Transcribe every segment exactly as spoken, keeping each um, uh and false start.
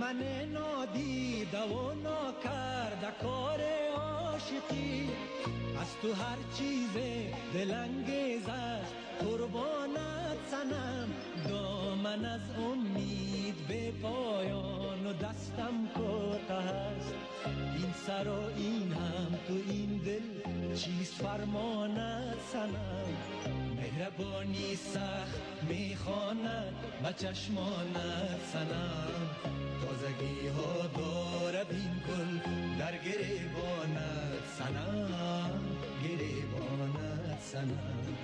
من نادیده و ناکرده کار عاشقی، از تو هر چیز دلانگیز است قربانت سنم. دامن از امید به پایان و دستم کوته است، این سر و این هم تو این دل چیست فرمانت سنم. مهربانی سخت میخواند به چشمانت سنم، تازگی ها دارد این گل در گریبانت سنم، گریبانت سنم.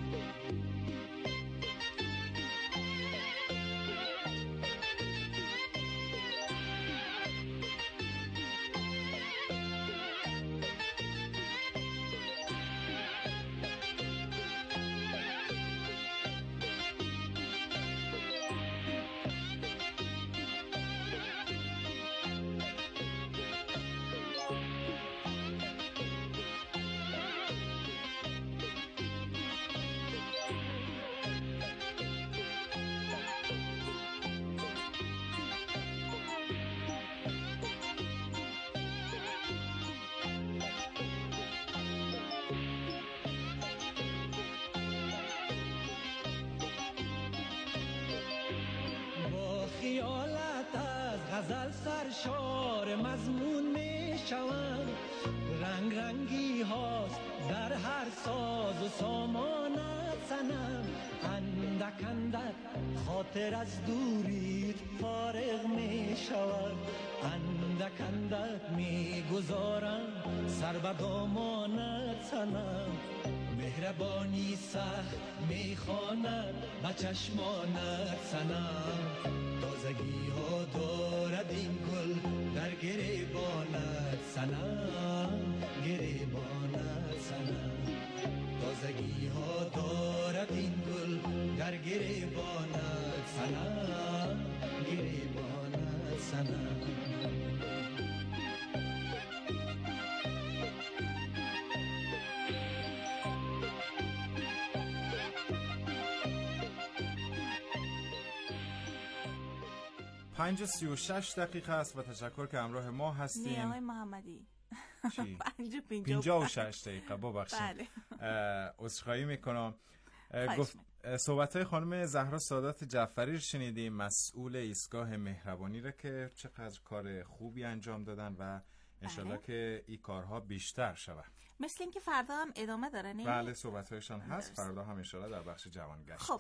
غزل سرشار مضمون می شوند، رنگ رنگی هاست در هر ساز و سامانت سنم. اندک اندک خاطر از دوریت فارغ می شود، اندک اندک می گذارم سر به دامانت سنم. مهربانی سخت می خواند به چشمانت سنم، تازگی ها دارد این گل در گریبانت سنم، گریبانت سنم. تازگی ها دارد این گل در گریبانت سنم، گریبانت سنم. پنج سی و شش دقیقه است و تشکر که همراه ما هستیم. نه آقای محمدی چی؟ پنج پنجاه و شش دقیقه ببخشید. بله. عذرخواهی میکنم. گفت صحبت‌های خانم زهرا سادات جعفری رو شنیدیم، مسئول ایستگاه مهربانی رو که چقدر کار خوبی انجام دادن و انشالله بله. که این کارها بیشتر شود. مثل این که فردا هم ادامه داره نه؟ بله صحبت‌هایشان هست، فردا هم انشالله در بخش جوانگشت. خب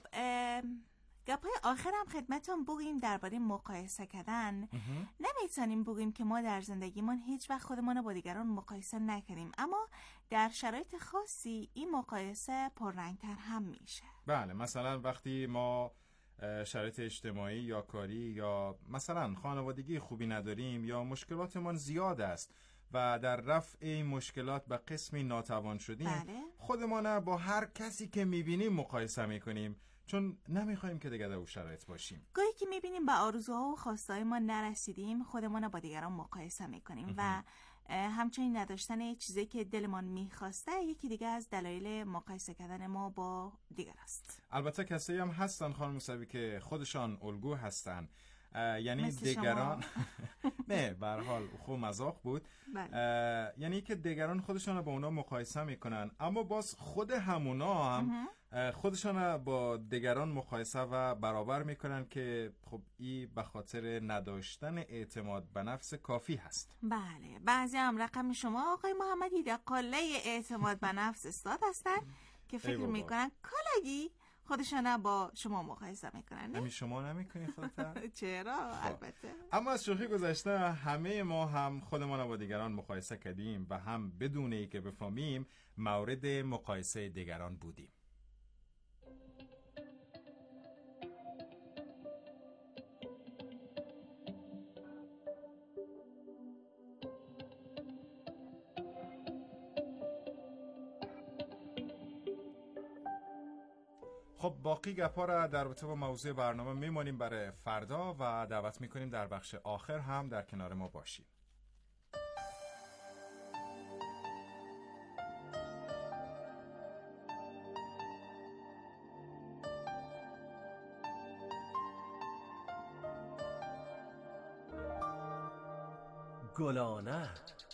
گپای آخرم خدمتون بگیم درباره مقایسه کردن. نمیتونیم بگیم که ما در زندگیمون هیچ وقت خودمون رو با دیگران مقایسه نکنیم، اما در شرایط خاصی این مقایسه پررنگتر هم میشه. بله، مثلا وقتی ما شرایط اجتماعی یا کاری یا مثلا خانوادگی خوبی نداریم یا مشکلاتمون زیاد است و در رفع این مشکلات به قسمی ناتوان شدیم، بله. خودمان با هر کسی که میبینیم مقایسه میکنیم، چون نمیخوایم که دیگه در اون شرایط باشیم. گاهی که میبینیم به آرزوها و خواستهای ما نرسیدیم، خودمون با دیگران مقایسه میکنیم و همچنین نداشتن چیزی که دلمان میخواسته یکی دیگه از دلایل مقایسه کردن ما با دیگر است. البته کسایی هم هستن خانم موسوی که خودشان الگو هستن، یعنی دیگران نه به هر حال خوب مزاق بود. یعنی که دیگران خودشان با اونا مقایسه میکنن، اما باز خود همونا هم خودشان با دیگران مقایسه و برابر میکنن که خب این به خاطر نداشتن اعتماد به نفس کافی هست. بله، بعضی هم رقم شما آقای محمدی در قله اعتماد به نفس استاد هستن که فکر میکنن کالگی خودشان با شما مقایسه میکنن. همین شما نمیکنی خودت؟ چرا؟ البته. اما از شوخی گذشته همه ما هم خودمان با دیگران مقایسه کردیم و هم بدون ای که بفهمیم مورد مقایسه دیگران بودیم. خب باقی گپا را در رابطه با موضوع برنامه میمونیم برای فردا و دعوت میکنیم در بخش آخر هم در کنار ما باشیم. گلانه.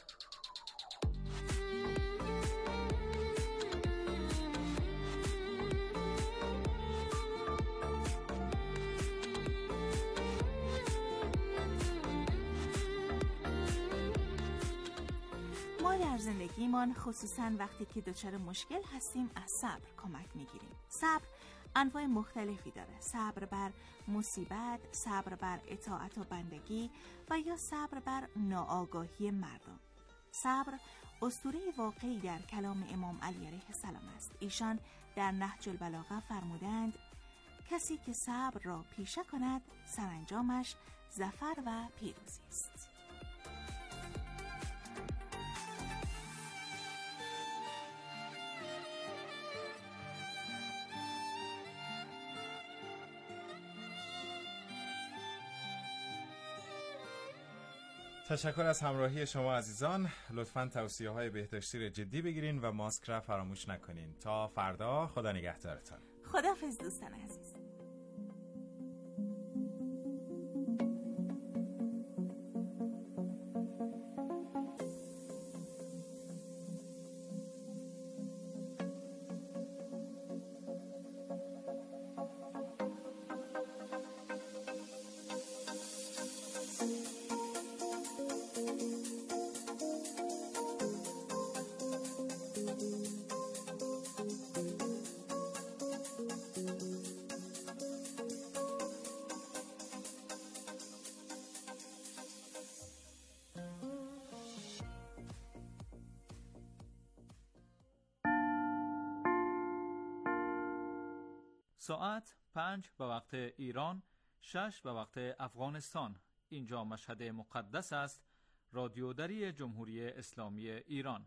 ما در زندگیمان خصوصاً وقتی که دچار مشکل هستیم از صبر کمک میگیریم. صبر انواع مختلفی داره: صبر بر مصیبت، صبر بر اطاعت و بندگی و یا صبر بر ناآگاهی مردم. صبر اسطوره واقعی در کلام امام علی علیه السلام است. ایشان در نهج البلاغه فرمودند کسی که صبر را پیشه کند سرانجامش ظفر و پیروزی است. تشکر از همراهی شما عزیزان. لطفاً توصیه‌های بهداشتی را جدی بگیرین و ماسک را فراموش نکنین. تا فردا، خدا نگهدارتان. خداحافظ دوستان عزیز. ساعت پنج به وقت ایران، شش به وقت افغانستان. اینجا مشهد مقدس است. رادیو دری جمهوری اسلامی ایران.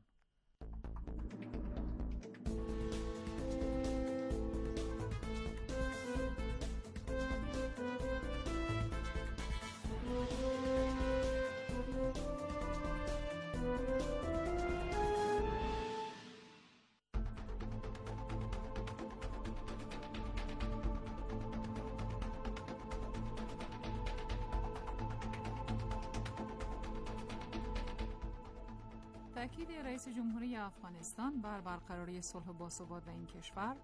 تأکید رئیس جمهوری افغانستان بر برقراری صلح و باثبات در این کشور،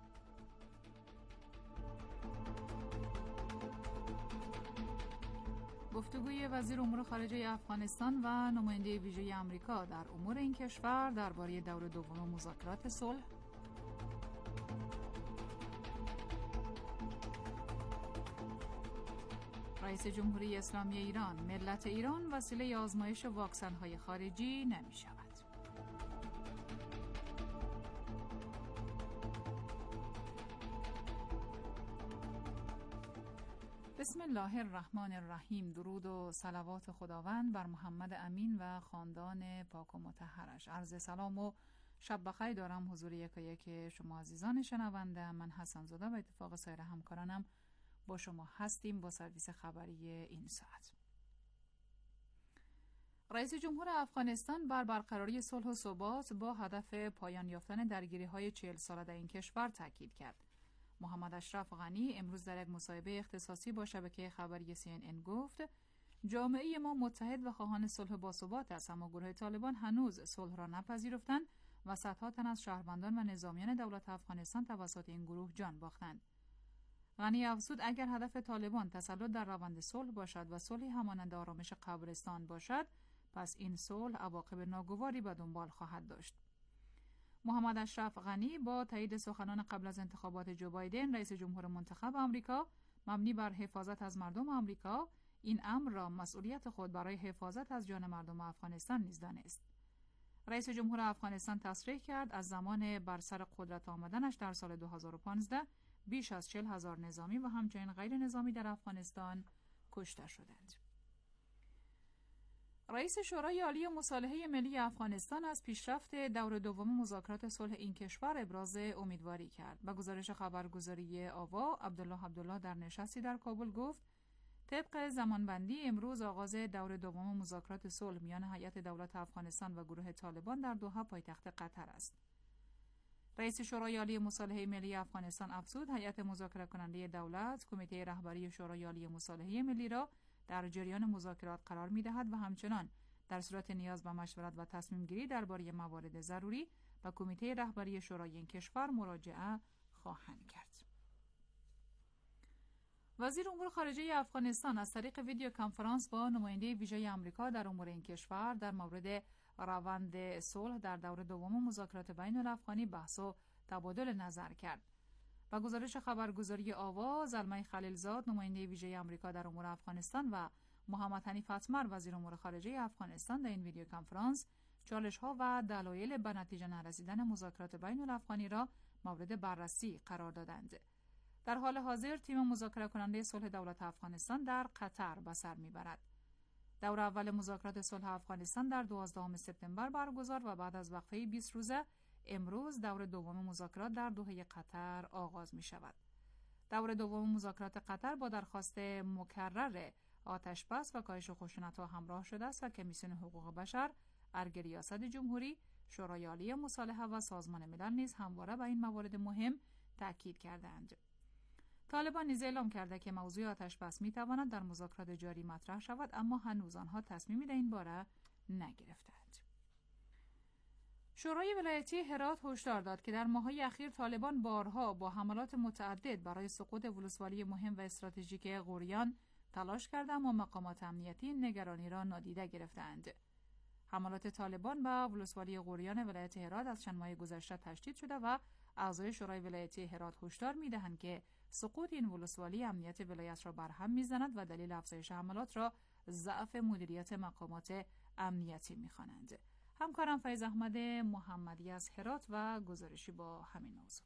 گفتگوی وزیر امور خارجه افغانستان و نماینده ویژه آمریکا در امور این کشور درباره دور دوم مذاکرات صلح، رئیس جمهوری اسلامی ایران: ملت ایران وسیله آزمایش واکسن‌های خارجی نمی شود. بسم الله الرحمن الرحیم. درود و صلوات خداوند بر محمد امین و خاندان پاک و مطهرش. عرض سلام و شب بخیر دارم حضور یکایک شما عزیزان شنونده. من حسن زاده و اتفاق سایر همکارانم با شما هستیم با سرویس خبری این ساعت. رئیس جمهور افغانستان بر برقراری صلح و ثبات با هدف پایان یافتن درگیری‌های چهل ساله در این کشور تاکید کرد. محمد اشرف غنی امروز در یک مصاحبه اختصاصی با شبکه خبری سی ان ان گفت جامعه ما متحد و خواهان صلح با ثبات است، اما گروه طالبان هنوز صلح را نپذیرفتند و صدها تن از شهروندان و نظامیان دولت افغانستان توسط این گروه جان باختند. غنی افزود اگر هدف طالبان تسلط در روند صلح باشد و صلحی همانند آرامش قبرستان باشد، پس این صلح عواقب ناگواری به دنبال خواهد داشت. محمد اشرف غنی با تایید سخنان قبل از انتخابات جو بایدن رئیس جمهور منتخب آمریکا مبنی بر حفاظت از مردم آمریکا، این امر را مسئولیت خود برای حفاظت از جان مردم افغانستان نیز دانست. رئیس جمهور افغانستان تصریح کرد از زمان بر سر قدرت آمدنش در سال دو هزار و پانزده بیش از چهل هزار نظامی و همچنین غیر نظامی در افغانستان کشته شدند. رئیس شورای عالی مصالحه ملی افغانستان از پیشرفت دور دوم مذاکرات صلح این کشور ابراز امیدواری کرد. به گزارش خبرگزاری آوا، عبدالله عبدالله در نشستی در کابل گفت طبق زمانبندی امروز آغاز دور دوم مذاکرات صلح میان هیئت دولت افغانستان و گروه طالبان در دوحه پایتخت قطر است. رئیس شورای عالی مصالحه ملی افغانستان افزود هیئت مذاکره کننده دولت کمیته رهبری شورای عالی مصالحه ملی را در جریان مذاکرات قرار می‌دهد و همچنان در صورت نیاز به مشورت و تصمیم گیری درباره موارد ضروری به کمیته رهبری شورای این کشور مراجعه خواهند کرد. وزیر امور خارجه افغانستان از طریق ویدیو کنفرانس با نماینده ویژه آمریکا در امور این کشور در مورد روند صلح در دور دوم مذاکرات بین الافغانی بحث و تبادل نظر کرد. با گزارش خبرگزاری آوا، زلمه خلیلزاد نماینده ویژه آمریکا در امور افغانستان و محمد حنیف اتمر وزیر امور خارجه افغانستان در این ویدیو کنفرانس چالش‌ها و دلایل به نتیجه نرسیدن مذاکرات بین الافغانی را مورد بررسی قرار دادند. در حال حاضر تیم مذاکره کننده صلح دولت افغانستان در قطر به سر میبرد. دور اول مذاکرات صلح افغانستان در دوازدهم سپتامبر برگزار و بعد از وقفه بیست روزه امروز دور دوم مذاکرات در دوحه قطر آغاز می شود. دور دوم مذاکرات قطر با درخواست مکرر آتش‌بس و کاهش خشونت‌ها همراه شده است و کمیسیون حقوق بشر، ارگ ریاست جمهوری، شورای عالی مصالحه و سازمان ملل نیز همواره به این موارد مهم تاکید کردند. طالبان نیز اعلام کرده که موضوع آتش‌بس می‌تواند در مذاکرات جاری مطرح شود، اما هنوز آنها تصمیمی در این باره نگرفتند. شورای ولایتی هرات هشدار داد که در ماه‌های اخیر طالبان بارها با حملات متعدد برای سقوط ولسوالی مهم و استراتژیک غوریان تلاش کرده، اما مقامات امنیتی نگرانی را نادیده گرفتند. حملات طالبان به ولسوالی غوریان ولایت هرات از چند ماه گذشته تشدید شده و اعضای شورای ولایتی هرات هشدار می‌دهند که سقوط این ولسوالی امنیت ولایت را برهم می‌زند و دلیل افزایش حملات را ضعف مدیریت مقامات امنیتی می‌خوانند. همکارم فیض احمد محمدی از هرات و گزارشی با همین موضوع.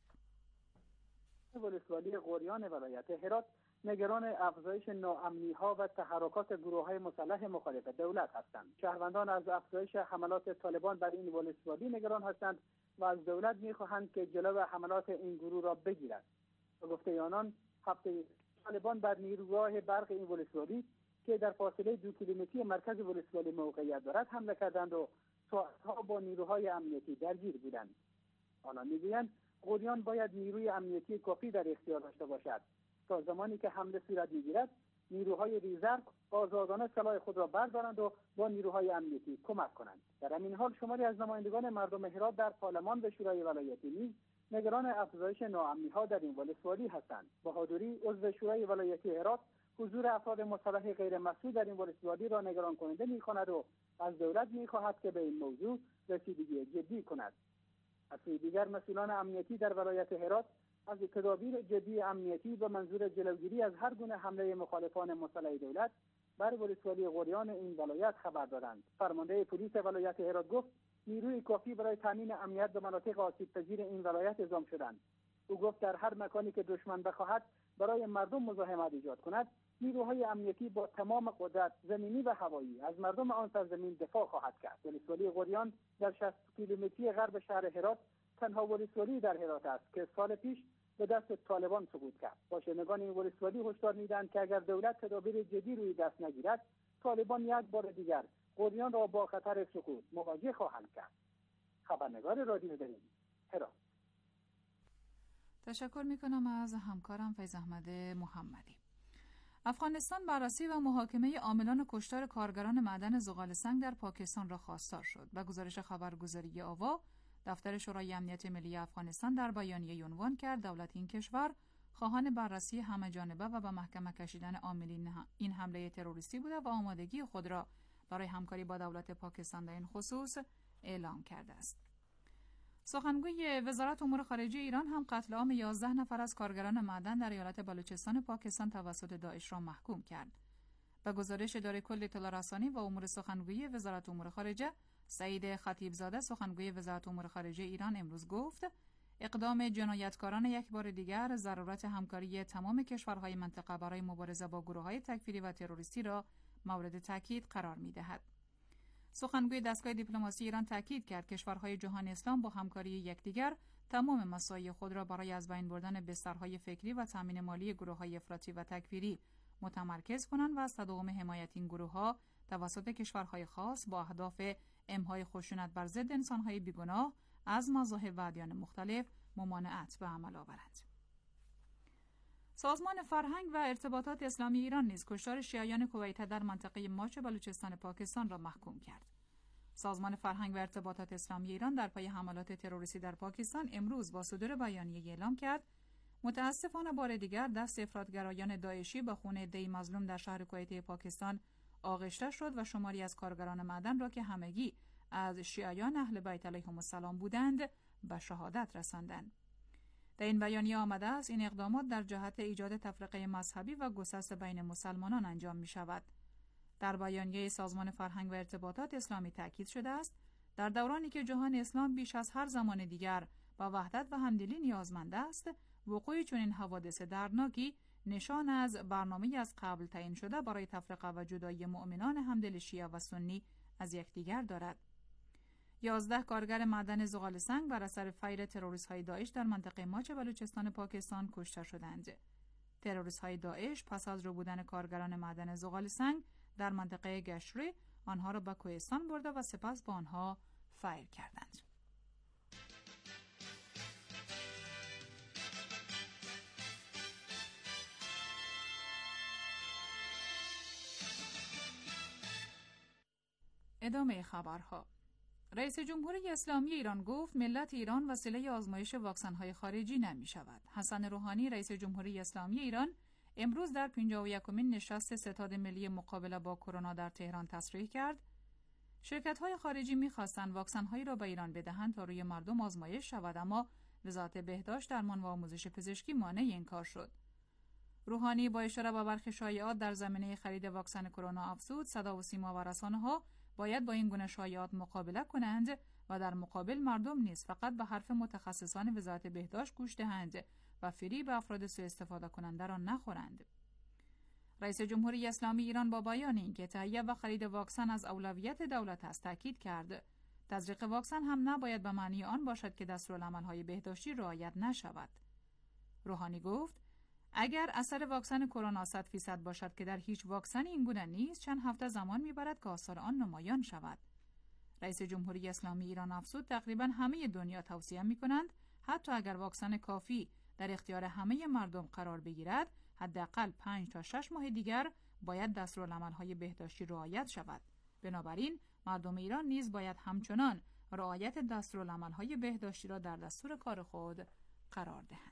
ولسوالی غوریان ولایت هرات نگران افزایش ناامنی‌ها و تحرکات گروه‌های مسلح مخالف دولت هستند. شهروندان از افزایش حملات طالبان بر این ولسوالی نگران هستند و از دولت می‌خواهند که جلو حملات این گروه را بگیرد. به گفته آنان، هفته طالبان بر نیروگاه برق این ولسوالی که در فاصله دو کیلومتری مرکز ولسوالی موقعیت دارد حمله کردند و ساعتها با نیروهای امنیتی درگیر بودند. آنان می‌گویند غوریان باید نیروی امنیتی کافی در اختیار داشته باشد تا زمانی که حمله صورت می‌گیرد نیروهای ریزرو آزادانه سلاح خود را بردارند و با نیروهای امنیتی کمک کنند. در همین حال شماری از نمایندگان مردم هرات در پارلمان و شورای ولایتی نیز نگران افزایش ناامنی‌ها در این ولسوالی هستند. بهادری عضو شورای ولایتی هرات حضور افراد مسلح غیر مسئول در این ولسوالی را نگران کننده می‌خواند و از دولت می‌خواهد که به این موضوع رسیدگی جدی کند. از سوی دیگر مسئولان امنیتی در ولایت هرات از تدابیر جدی امنیتی به منظور جلوگیری از هر گونه حمله مخالفان مسلح دولت بر ولسوالی غوریان این ولایت خبر دادند. فرمانده پلیس ولایت هرات گفت نیروی کافی برای تامین امنیت به مناطق آسیب‌پذیر این ولایت اعزام شدند. او گفت در هر مکانی که دشمن بخواهد برای مردم مزاحمت ایجاد کند، نیروهای امنیتی با تمام قدرت زمینی و هوایی از مردم آن سرزمین دفاع خواهد کرد. ولسوالی غوریان در شصت کیلومتری غرب شهر هرات تنها ولسوالی در هرات است که سال پیش به دست طالبان سقوط کرد. باشندگان این ولسوالی هشدار می‌دهند که اگر دولت تدابیر جدی روی دست نگیرد، طالبان یک بار دیگر غوریان را با خطر سقوط مواجه خواهند کرد. خبرنگار رادیو دری هرات. تشکر می‌کنم از همکارم فیض احمد محمدی. افغانستان بررسی و محاکمه عاملان کشتار کارگران معدن زغال سنگ در پاکستان را خواستار شد. به گزارش خبرگزاری آوا، دفتر شورای امنیت ملی افغانستان در بیانیه عنوان کرد دولت این کشور خواهان بررسی همه جانبه و به محکمه کشیدن عاملین این حمله تروریستی بوده و آمادگی خود را برای همکاری با دولت پاکستان در این خصوص اعلام کرده است. سخنگوی وزارت امور خارجه ایران هم قتل عام یازده نفر از کارگران معدن در ایالت بلوچستان پاکستان توسط داعش را محکوم کرد. به گزارش اداره کل اطلاع رسانی و امور سخنگوی وزارت امور خارجه، سعید خطیبزاده سخنگوی وزارت امور خارجه ایران امروز گفت اقدام جنایتکاران یک بار دیگر ضرورت همکاری تمام کشورهای منطقه برای مبارزه با گروه‌های تکفیری و تروریستی را مورد تاکید قرار می‌دهد. سخنگوی دستگاه دیپلماسی ایران تاکید کرد کشورهای جهان اسلام با همکاری یکدیگر تمام مساعی خود را برای از بین بردن بسترهای فکری و تامین مالی گروه‌های افراطی و تکفیری متمرکز کنند و از تداوم حمایت این گروه‌ها توسط کشورهای خاص با اهداف امهای خشونت بر ضد انسان‌های بیگناه از مذاهب و ادیان مختلف ممانعت به عمل آورند. سازمان فرهنگ و ارتباطات اسلامی ایران نیز کشتار شیعیان کویته در منطقه ماچ بلوچستان پاکستان را محکوم کرد. سازمان فرهنگ و ارتباطات اسلامی ایران در پی حملات تروریستی در پاکستان امروز با صدور بیانیه اعلام کرد متاسفانه بار دیگر دست افراطگرایان داعشی به خون عده‌ای مظلوم در شهر کویته پاکستان آغشته شد و شماری از کارگران معدن را که همگی از شیعیان اهل بیت علیهم السلام بودند به شهادت رساندند. در این بیانیه آمده است این اقدامات در جهت ایجاد تفرقه مذهبی و گسست بین مسلمانان انجام می شود. در بیانیه سازمان فرهنگ و ارتباطات اسلامی تاکید شده است در دورانی که جهان اسلام بیش از هر زمان دیگر با وحدت و همدلی نیازمند است، وقوع چنین حوادث دردناکی نشان از برنامه‌ای از قبل تعیین شده برای تفرقه و جدایی مؤمنان همدل شیعه و سنی از یکدیگر دارد. یازده کارگر معدن زغال سنگ بر اثر فیر تروریست‌های داعش در منطقه ماچ بلوچستان پاکستان کشته شدند. تروریست‌های داعش پس از ربودن کارگران معدن زغال سنگ در منطقه گشری آنها را به کوهستان برده و سپس با آنها فیر کردند. ادامه خبرها. رئیس جمهوری اسلامی ایران گفت ملت ایران وسیله آزمایش واکسن‌های خارجی نمی شود. حسن روحانی رئیس جمهوری اسلامی ایران امروز در پنجاه و یکمین نشست ستاد ملی مقابله با کرونا در تهران تصریح کرد شرکت‌های خارجی می‌خواستند واکسن‌هایی را به ایران بدهند تا روی مردم آزمایش شود، اما وزارت بهداشت، درمان و آموزش پزشکی مانع این کار شد. روحانی با اشاره به برخی شایعات در زمینه خرید واکسن کرونا افزود صدا و سیما و رسانه‌ها باید با این گونه شایعات مقابله کنند و در مقابل مردم نیز فقط به حرف متخصصان وزارت بهداشت گوش دهند و فری به افراد سوء استفاده کننده را نخورند. رئیس جمهوری اسلامی ایران با بیان اینکه تهیه و خرید واکسن از اولویت دولت است تاکید کرد تزریق واکسن هم نباید به معنی آن باشد که دستورالعمل‌های بهداشتی رعایت نشود. روحانی گفت اگر اثر واکسن کرونا صد فیصد باشد که در هیچ واکسنی این گونه نیست، چند هفته زمان میبرد که آثار آن نمایان شود. رئیس جمهوری اسلامی ایران افزود تقریبا همه دنیا توصیه میکنند حتی اگر واکسن کافی در اختیار همه مردم قرار بگیرد، حداقل پنج تا شش ماه دیگر باید دستورالعمل‌های بهداشتی رعایت شود. بنابراین مردم ایران نیز باید همچنان رعایت دستورالعمل‌های بهداشتی را در دستور کار خود قرار دهند.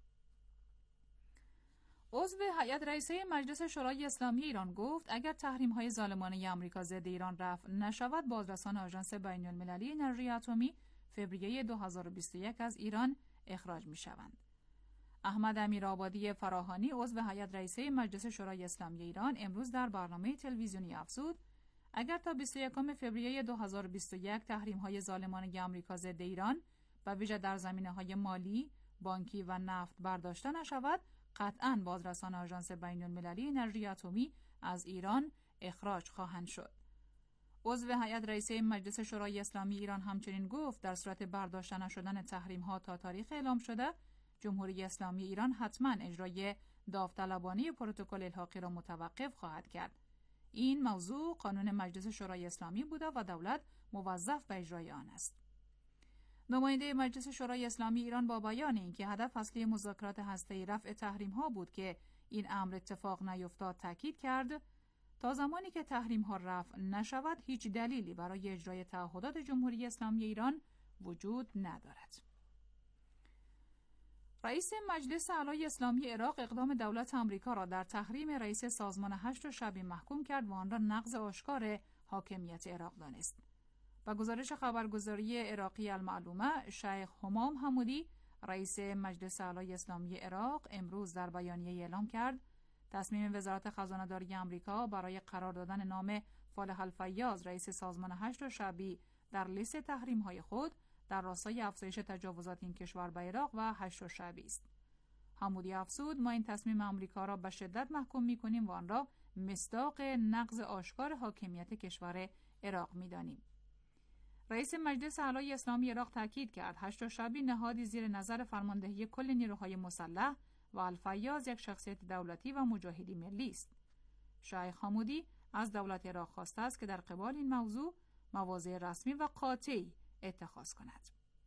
عضو هیئت رئیسه مجلس شورای اسلامی ایران گفت اگر تحریم‌های ظالمانه آمریکا ضد ایران رفع نشود، بازرسان آژانس بین‌المللی انرژی اتمی فوریه دو هزار و بیست و یک از ایران اخراج می‌شوند. احمد امیرآبادی فراهانی عضو هیئت رئیسه مجلس شورای اسلامی ایران امروز در برنامه تلویزیونی افزود اگر تا بیست و یکم فوریه دو هزار و بیست و یک تحریم‌های ظالمانه آمریکا ضد ایران به ویژه در زمینه‌های مالی، بانکی و نفت برداشته نشود، قطعاً بازرسان آژانس بین‌المللی انرژی اتمی از ایران اخراج خواهند شد. عضو هیئت رئیسه مجلس شورای اسلامی ایران همچنین گفت در صورت برداشته نشدن تحریم‌ها تا تاریخ اعلام شده، جمهوری اسلامی ایران حتماً اجرای داوطلبانه پروتکل الحاقی را متوقف خواهد کرد. این موضوع قانون مجلس شورای اسلامی بوده و دولت موظف به اجرای آن است. نماینده مجلس شورای اسلامی ایران با بیان اینکه هدف اصلی مذاکرات هسته‌ای رفع تحریم‌ها بود که این امر اتفاق نیفتاد تاکید کرد تا زمانی که تحریم‌ها رفع نشود هیچ دلیلی برای اجرای تعهدات جمهوری اسلامی ایران وجود ندارد. رئیس مجلس اعلی اسلامی عراق اقدام دولت آمریکا را در تحریم رئیس سازمان هشت شبی محکوم کرد و آن را نقض آشکار حاکمیت عراق دانست. با گزارش خبرگزاری عراقی المعلومه، شیخ همام حمودی رئیس مجلس اعلی اسلامی عراق امروز در بیانیه اعلام کرد تصمیم وزارت خزانه‌داری آمریکا برای قرار دادن نام فالح الفیاض رئیس سازمان هشت شعبی در لیست تحریم‌های خود در راستای افزایش تجاوزات این کشور به عراق و هشت شعبی است. حمودی افزود ما این تصمیم آمریکا را به شدت محکوم می‌کنیم و آن را مصداق نقض آشکار حاکمیت کشور عراق می‌دانیم. رئیس مجلس اعلی اسلامی عراق تاکید کرد هشت شعبی نهادی زیر نظر فرماندهی کل نیروهای مسلح و الفیاض یک شخصیت دولتی و مجاهدی ملی است. شیخ حمودی از دولت عراق خواسته است که در قبال این موضوع مواضع رسمی و قاطعی اتخاذ کند.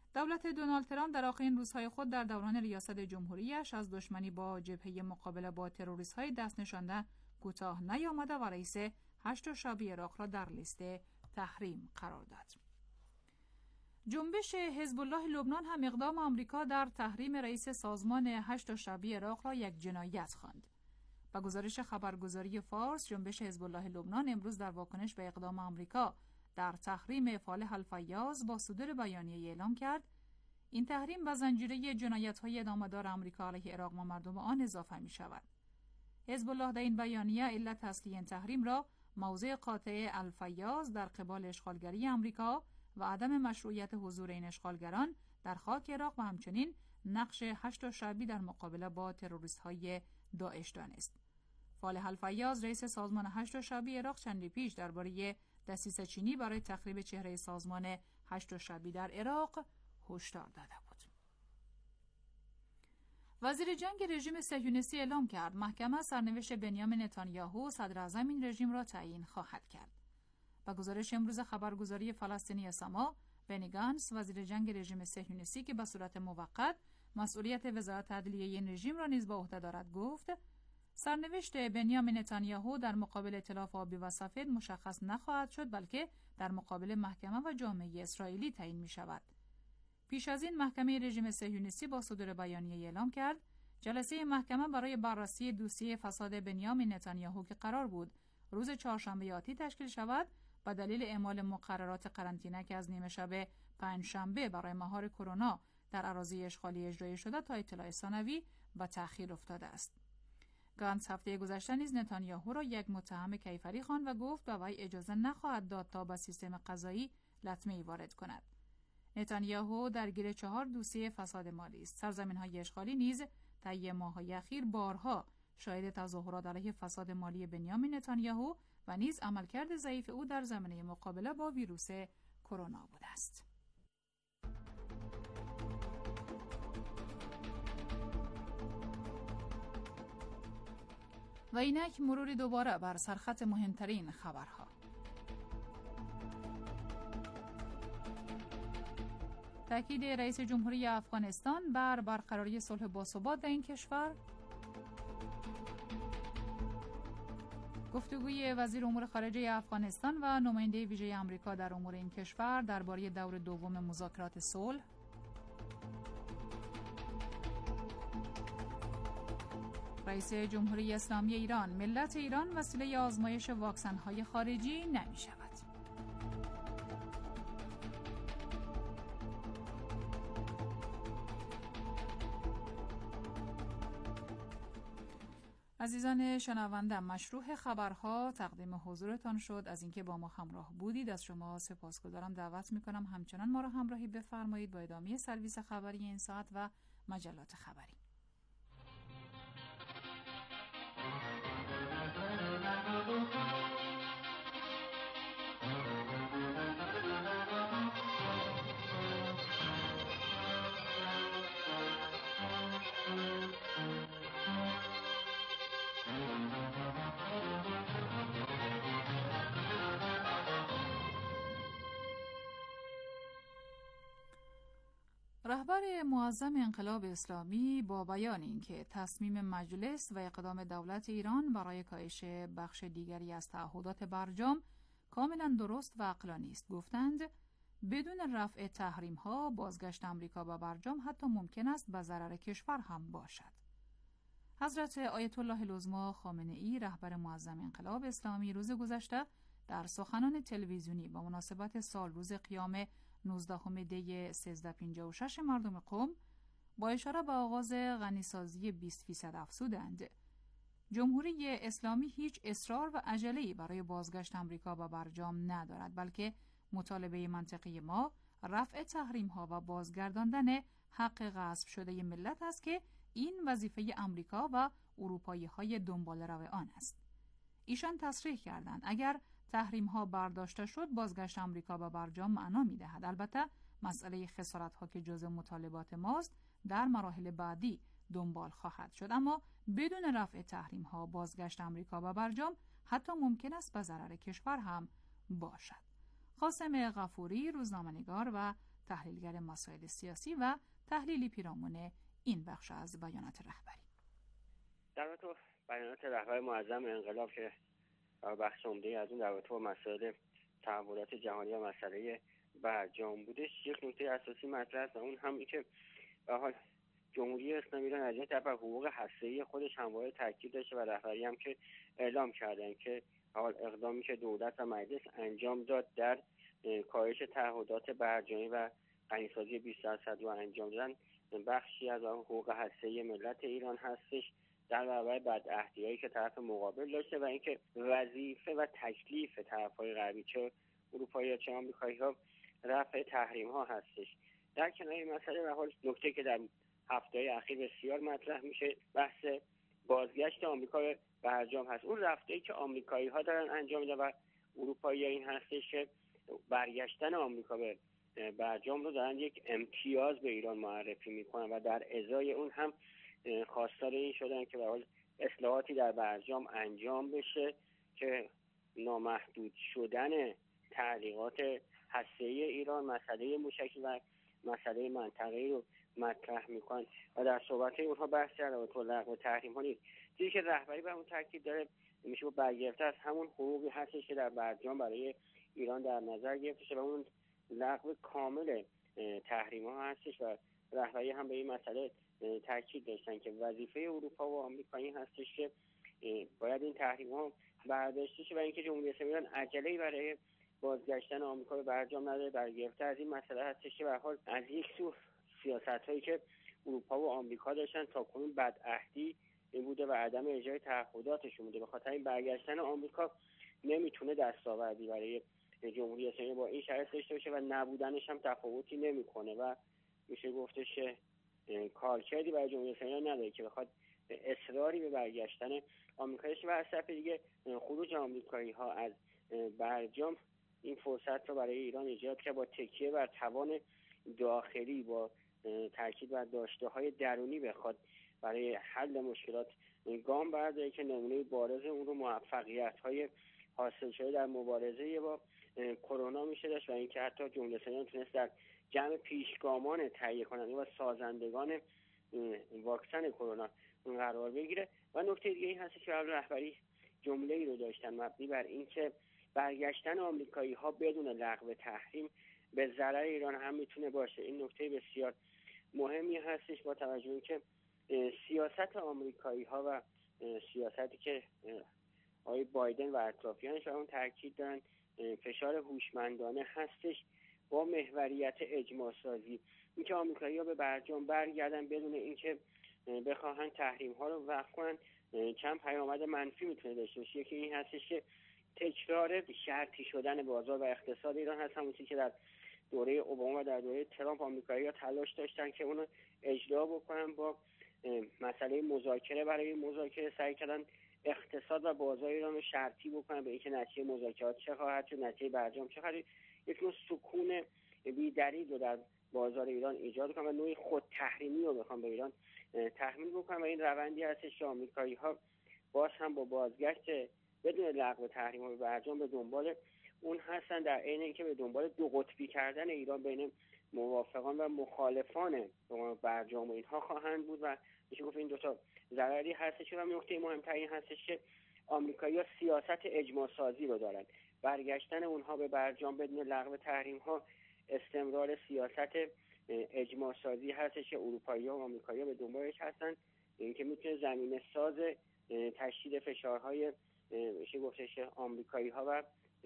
دولت دونالد ترامپ در آخرین روزهای خود در دوران ریاست جمهوریش از دشمنی با جبهه مقابله با تروریست‌های دست نشانده کوتاه نیامده و رئیس هشت شعبی عراق را در لیست تحریم قرار داد. جنبش حزب الله لبنان هم اقدام آمریکا در تحریم رئیس سازمان هشت شعبی عراق را یک جنایت خواند. با گزارش خبرگزاری فارس، جنبش حزب الله لبنان امروز در واکنش به اقدام آمریکا در تحریم فالح الفیاض با صدور بیانیه اعلام کرد این تحریم به زنجیره جنایت‌های ادامه‌دار آمریکا علیه عراق و مردم آن اضافه می‌شود. حزب الله در این بیانیه علت اصلی این تحریم را موضع قاطع الفیاض در قبال اشغالگری آمریکا و عدم مشروعیت حضور این اشغالگران در خاک عراق و همچنین نقش هشت شعبی در مقابله با تروریست‌های داعش دانست. فالح الفیاض رئیس سازمان هشت شعبی عراق چندی پیش درباره دسیسه چینی برای تخریب چهره سازمان هشت شعبی در عراق هشدار داده بود. وزیر جنگ رژیم صهیونیستی اعلام کرد محکمه سرنوشت بنیامین نتانیاهو صدر اعظم این رژیم را تعیین خواهد کرد. با گزارش امروز خبرگزاری فلسطینی سما، بنی گانتس وزیر جنگ رژیم صهیونیستی که به صورت موقت مسئولیت وزارت عدلیه این رژیم را نیز به عهده دارد گفت سرنوشت بنیامین نتانیاهو در مقابل ائتلاف آبی و سفید مشخص نخواهد شد بلکه در مقابل محکمه و جامعه اسرائیلی تعیین می شود. پیش از این محکمه رژیم صهیونیستی با صدور بیانیه اعلام کرد جلسه محکمه برای بررسی دوسیه فساد بنیامین نتانیاهو که قرار بود روز چهارشنبه آتی تشکیل شود به دلیل اعمال مقررات قرنطینه که از نیمه شب پنجشنبه برای مهار کرونا در اراضی اشغالی اجرایی شده تا اطلاع ثانوی و تأخیر افتاده است. گانتس هفته گذشته نیز نتانیاهو را یک متهم کیفری خواند و گفت به وی اجازه نخواهد داد تا به سیستم قضایی لطمه‌ای وارد کند. نتانیاهو درگیر چهار دوسیه فساد مالی است. سرزمین‌های اشغالی نیز طی ماه‌های اخیر بارها شاهد تظاهرات علیه فساد مالی بنیامین نتانیاهو و نیز عملکرد ضعیف او در زمینه مقابله با ویروس کرونا بوده است. و اینک مروری دوباره بر سرخط مهمترین خبرها. تاکید رئیس جمهوری افغانستان بر برقراری صلح باثبات در این کشور. گفتگوی وزیر امور خارجه افغانستان و نماینده ویژه آمریکا در امور این کشور درباره دور دوم مذاکرات صلح. رئیس جمهوری اسلامی ایران: ملت ایران وسیله آزمایش واکسن‌های خارجی نمی‌شود. عزیزان شنونده، مشروع خبرها تقدیم حضورتان شد. از اینکه با ما همراه بودید از شما سپاسگزارم. دعوت می‌کنم همچنان ما را همراهی بفرمایید با ادامه سرویس خبری این ساعت و مجلات خبری. رهبر معظم انقلاب اسلامی با بیان اینکه تصمیم مجلس و اقدام دولت ایران برای کاهش بخش دیگری از تعهدات برجام کاملا درست و عقلانی است گفتند بدون رفع تحریم ها بازگشت آمریکا به برجام حتی ممکن است به ضرر کشور هم باشد. حضرت آیت الله العظمی خامنه‌ای رهبر معظم انقلاب اسلامی روز گذشته در سخنان تلویزیونی با مناسبت سال روز قیام نوزدهم دی سیزده پنجاه و شش مردم قم با اشاره به آغاز غنیسازی بیست فیصد افزودند جمهوری اسلامی هیچ اصرار و عجله‌ای برای بازگشت آمریکا به برجام ندارد، بلکه مطالبه منطقی ما رفع تحریم ها و بازگرداندن حق غصب شده ملت است که این وظیفه آمریکا و اروپایی های دنبال رو آن است. ایشان تصریح کردند اگر تحریم ها برداشته شد بازگشت آمریکا به برجام معنا می دهد. البته مسئله خسارت ها که جزء مطالبات ماست در مراحل بعدی دنبال خواهد شد، اما بدون رفع تحریم ها بازگشت آمریکا به برجام حتی ممکن است به ضرر کشور هم باشد. قاسم غفوری، روزنامه‌نگار و تحلیلگر مسائل سیاسی و تحلیلی پیرامون این بخش از بیانات رهبری. در واقع بیانات رهبر معظم انقلاب که بخش عمده از اون در واقع مسائل تحولات جهانی و مسئله برجام بودش، یک نکته اساسی مطرح است و اون هم این که به حال جمهوری اسلامی ایران از جهت بر حقوق هسته‌ای خودش همواره تاکید داشته و رهبری هم که اعلام کردن که حال اقدامی که دولت و مجلس انجام داد در کاهش تعهدات برجامی و غنیسازی بیست درصد رو انجام دادن بخشی از حقوق هسته‌ای ملت ایران هستش در برابر بدعهدی‌هایی که طرف مقابل داشته و اینکه وظیفه و تکلیف طرف‌های غربی چه اروپایی یا چه آمریکایی‌ها رفع تحریم‌ها هستش. در کنار این مسئله به حال نکته که در هفته‌های اخیر بسیار مطرح میشه بحث بازگشت آمریکا به برجام هست. اون رفته‌ای که آمریکایی‌ها دارن انجام میدن و اروپایی‌ها این هستش که برگشتن آمریکا به برجام رو دارن یک امتیاز به ایران معرفی میکنن و در ازای اون هم خواستار این شدن که به حال اصلاحاتی در برجام انجام بشه که نامحدود شدن تعلیقات هسته‌ای ایران، مسئله موشکی و مسئله منطقه‌ای رو مطرح میکنن و در صحبت اونها بحث در رابطه با لغو تحریم‌ها نیست. چیزی که رهبری به اون تاکید داره میشه با برگرفته از همون حقوقی هستش که در برجام برای ایران در نظر گرفته شده و اون لغو کامل تحریم‌ها هستش و رهبری هم به این مسئله تاکید داشتن که وظیفه اروپا و آمریکا این هستش که باید این تحریم‌ها برداشته شه و اینکه جمهوری اسلامی ایران عجله‌ای برای بازگشتن آمریکا به برجام نداره. برگرفته از این مسئله هستش که به هر حال از یک سو سیاست‌هایی که اروپا و آمریکا داشتن تاکنون بدعهدی این بوده و عدم اجرای تعهداتشون بوده. به خاطر این برگشتن آمریکا نمیتونه دستاوردی برای جمهوری اسلامی با این شرایط داشته باشه و نبودنش هم تفاوتی نمیکنه و میشه گفتش که کارکردی برای جمهوری اسلامی نداره که بخواد اصراری به برگشتن آمریکا داشته و از طرف دیگه خروج آمریکایی‌ها از برجام این فرصت رو برای ایران ایجاد کرد با تکیه بر توان داخلی با تاکید بر داشته‌های درونی بخواد برای حل مشکلات گام برداره که نمونه بارز اون رو موفقیت‌های حاصل شده در مبارزه با کرونا میشه داشت و اینکه حتی جمهوری اسلامی تونست در جمع پیشگامان تهیه کننده و سازندگان واکسن کرونا قرار بگیره. و نکته دیگه این هست که رهبری جمله‌ای رو داشتن مبنی بر اینکه برگشتن آمریکایی‌ها بدون لغو تحریم به ضرر ایران هم میتونه باشه. این نکته بسیار مهمی هستش با توجه به اینکه سیاست آمریکایی‌ها و سیاستی که آقای بایدن و اطرافیانش اون تاکید دارن فشار هوشمندانه هستش با محوریت اجماع سازی، اینکه آمریکایی‌ها به برجام برگردن بدون اینکه بخواهن تحریم‌ها رو وقف کنن چند پیامد منفی میتونه داشته باشه. یکی این هستش که تکرار شرطی شدن بازار و اقتصاد ایران هست، همون چیزی که در دوره اوباما و در دوره ترامپ آمریکایی‌ها تلاش داشتن که اونو اجرا بکنن با مسئله مذاکره. برای مذاکره سعی کردن اقتصاد و بازار ایران رو شرطی بکنن به اینکه نتیجه مذاکرات چه خواهد شد، نتیجه برجام چه خواهد. یک نوع سکون بی‌دلیل رو در بازار ایران ایجاد کنن و نوعی خود تحریمی رو بخوام به ایران تحمیل بکنن و این روندی هستش که آمریکایی‌ها باز هم با بازگشت بدون لغو تحریم به برجام به دنبال اون هستن، در عین اینکه به دنبال دو قطبی کردن ایران بین موافقان و مخالفان برجام اینها خواهند بود و میشه گفت این دو تا ضرری هستش. و نکته مهمترین هستش که آمریکایی‌ها سیاست اجماع سازی رو دارن. برگشتن اونها به برجام بدون لغو تحریم‌ها استمرار سیاست اجماع سازی هستش که اروپایی‌ها و آمریکایی‌ها به دنبالش هستن، اینکه میتونه زمینه ساز تشدید فشارهای میشه گفتش آمریکایی‌ها و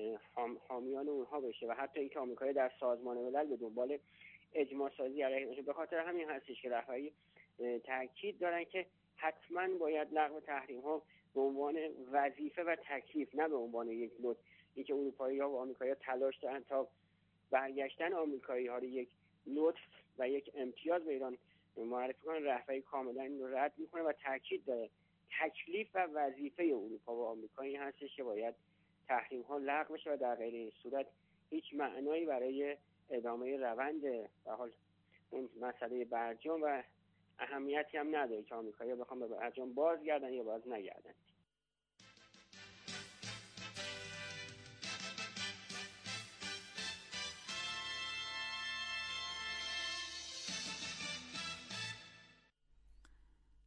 حامیان اونها بشه و حتی اینکه آمریکایی‌ها در سازمان ملل به دنبال اجماع سازی علیه بشه. به خاطر همین هستش که رهبری تاکید دارن که حتما باید لغو تحریم‌ها به عنوان وظیفه و تکلیف، نه به عنوان یک لطف، اینکه اروپایی‌ها و آمریکایی‌ها تلاش دارن تا برگشتن آمریکایی‌ها رو یک لطف و یک امتیاز به ایران معرفی کنن. رهبری کاملا این رو رد میکنه و تاکید داره تکلیف و وظیفه اروپا و آمریکا این هستش که باید تحریم‌ها لغو بشه و در غیر این صورت هیچ معنایی برای ادامه روند به حال اون مسئله برجام و اهمیتی هم نداره که آمریکایی‌ها بخوام به برجام بازگردن یا باز نگردن.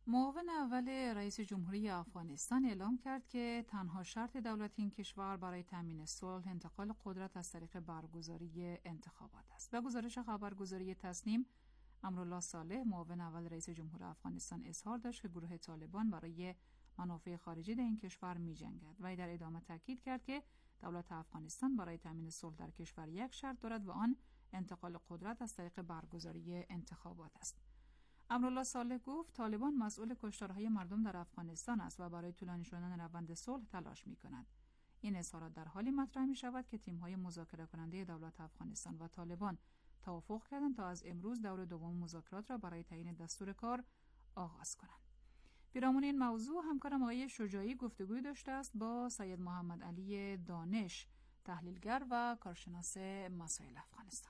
معاون اول رئیس جمهوری افغانستان اعلام کرد که تنها شرط دولت این کشور برای تامین صلح انتقال قدرت از طریق برگزاری انتخابات است. به گزارش خبرگزاری تصنیم، امرالله صالح معاون اول رئیس جمهور افغانستان اظهار داشت که گروه طالبان برای منافع خارجی در این کشور می‌جنگد و در ادامه تاکید کرد که دولت افغانستان برای تامین صلح در کشور یک شرط دارد و آن انتقال قدرت از طریق برگزاری انتخابات است. امرالله صالح گفت طالبان مسئول کشتارهای مردم در افغانستان است و برای طولانی شدن روند صلح تلاش می‌کند. این اظهارات در حالی مطرح می‌شود که تیم‌های مذاکره کننده دولت افغانستان و طالبان توافق کردند تا از امروز دور دوم مذاکرات را برای تعیین دستور کار آغاز کنند. پیرامون این موضوع همکارم آقای شجاعی گفتگوی داشته است با سید محمد علی دانش، تحلیلگر و کارشناس مسائل افغانستان.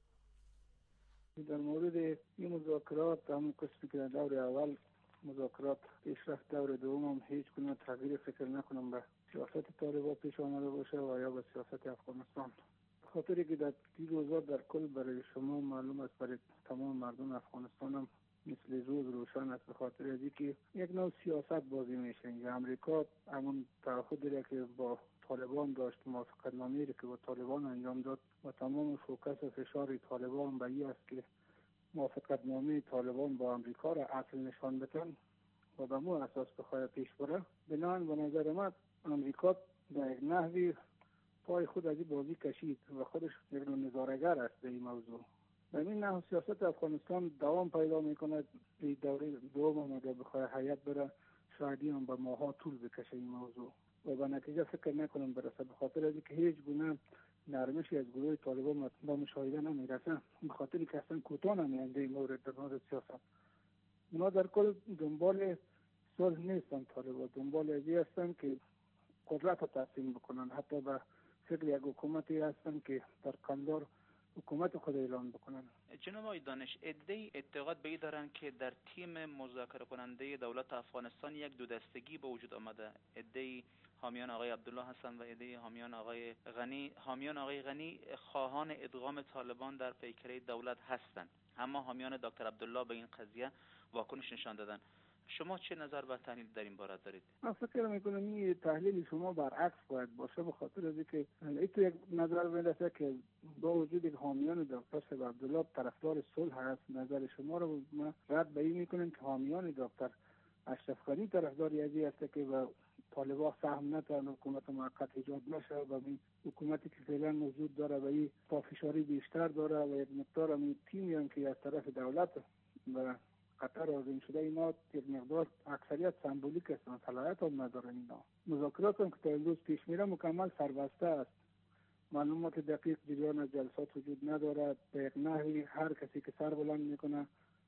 در مورد این مذاکرات، هم قسمی که در دور اول مذاکرات پیش رفت، دور دوم هم هیچ گونه تغییر فکر نکنم به سیاست طالبان پیش آمده باشه و یا به سیاست افغانستان. خاطری که در این روزا در کل برای شما معلوم است، برای تمام مردم افغانستان هم مثل روز روشن است، به خاطر از اینکه یک نوع سیاست بازی میشه. یا امریکا همون تعهدی که با طالبان داشت، موافقتنامه‌ای که با طالبان انجام داد و تمام فوکس و فشار طالبان به این است که موافقتنامه طالبان با امریکا را اصل نشان بدن و به مو اساس بخواد پیش بره. بنابراین به نظر من امریکا در یک نحوی پای خود از این بازی کشید و خودش یک نوع نظاره‌گر است در این موضوع. در این نحو سیاست افغانستان دوام پیدا میکند. این دوره دوم اگر بخواد حیات بره، شاید هم به ماها طول بکشه این موضوع و به نتیجه فکر نکنم برسه، به خاطر از اینکه هیچ گونه نرمشی از گروه طالبان با مشاهده نمیرسه، به خاطر که اصلا کوتاه نمیانده این مورد در مورد سیاست. اونا در کل دنبال صلح نیستن، طالبان دنبال ازی هستن که قدرت رو تقسیم بکنن، حتی به فکر یک حکومتی هستن که در کندار حکومت خود اعلان بکنن. جناب آقای دانش، عده‌ای اعتقاد به این دارن که در تیم مذاکره کننده دولت افغانستان یک دو دستگی به وجود آمده. عده‌ای حامیان آقای عبدالله هستند و عده‌ای حامیان آقای غنی. حامیان آقای غنی خواهان ادغام طالبان در پیکره دولت هستند، اما حامیان دکتر عبدالله به این قضیه واکنش نشان دادن. شما چه نظر و تحلیل در این باره دارید؟ من فکر میکنم این تحلیل شما برعکس باید باشه، به خاطر از اینکه ایتو یک نظر میرسه که با وجود حامیان دکتر صاحب عبدالله طرفدار صلح هست. نظر شما رو من رد به این میکنم که حامیان دکتر اشرف غنی طرفدار ازی هست که با طالبان سهم نتن حکومت موقت ایجاد نشه و این حکومتی که فعلا موجود داره و این پافشاری بیشتر داره و یک مقدار هم تیمی هم که از طرف دولت و قطر آزم شده اینا یک مقدار اکثریت سمبولیک هستن، صلاحیت هم ندارن. اینا مذاکرات هم که تا امروز پیش میره مکمل سربسته است، معلومات دقیق جریان از جلسات وجود ندارد. به یک نحوی هر کسی که سر بلند میکنه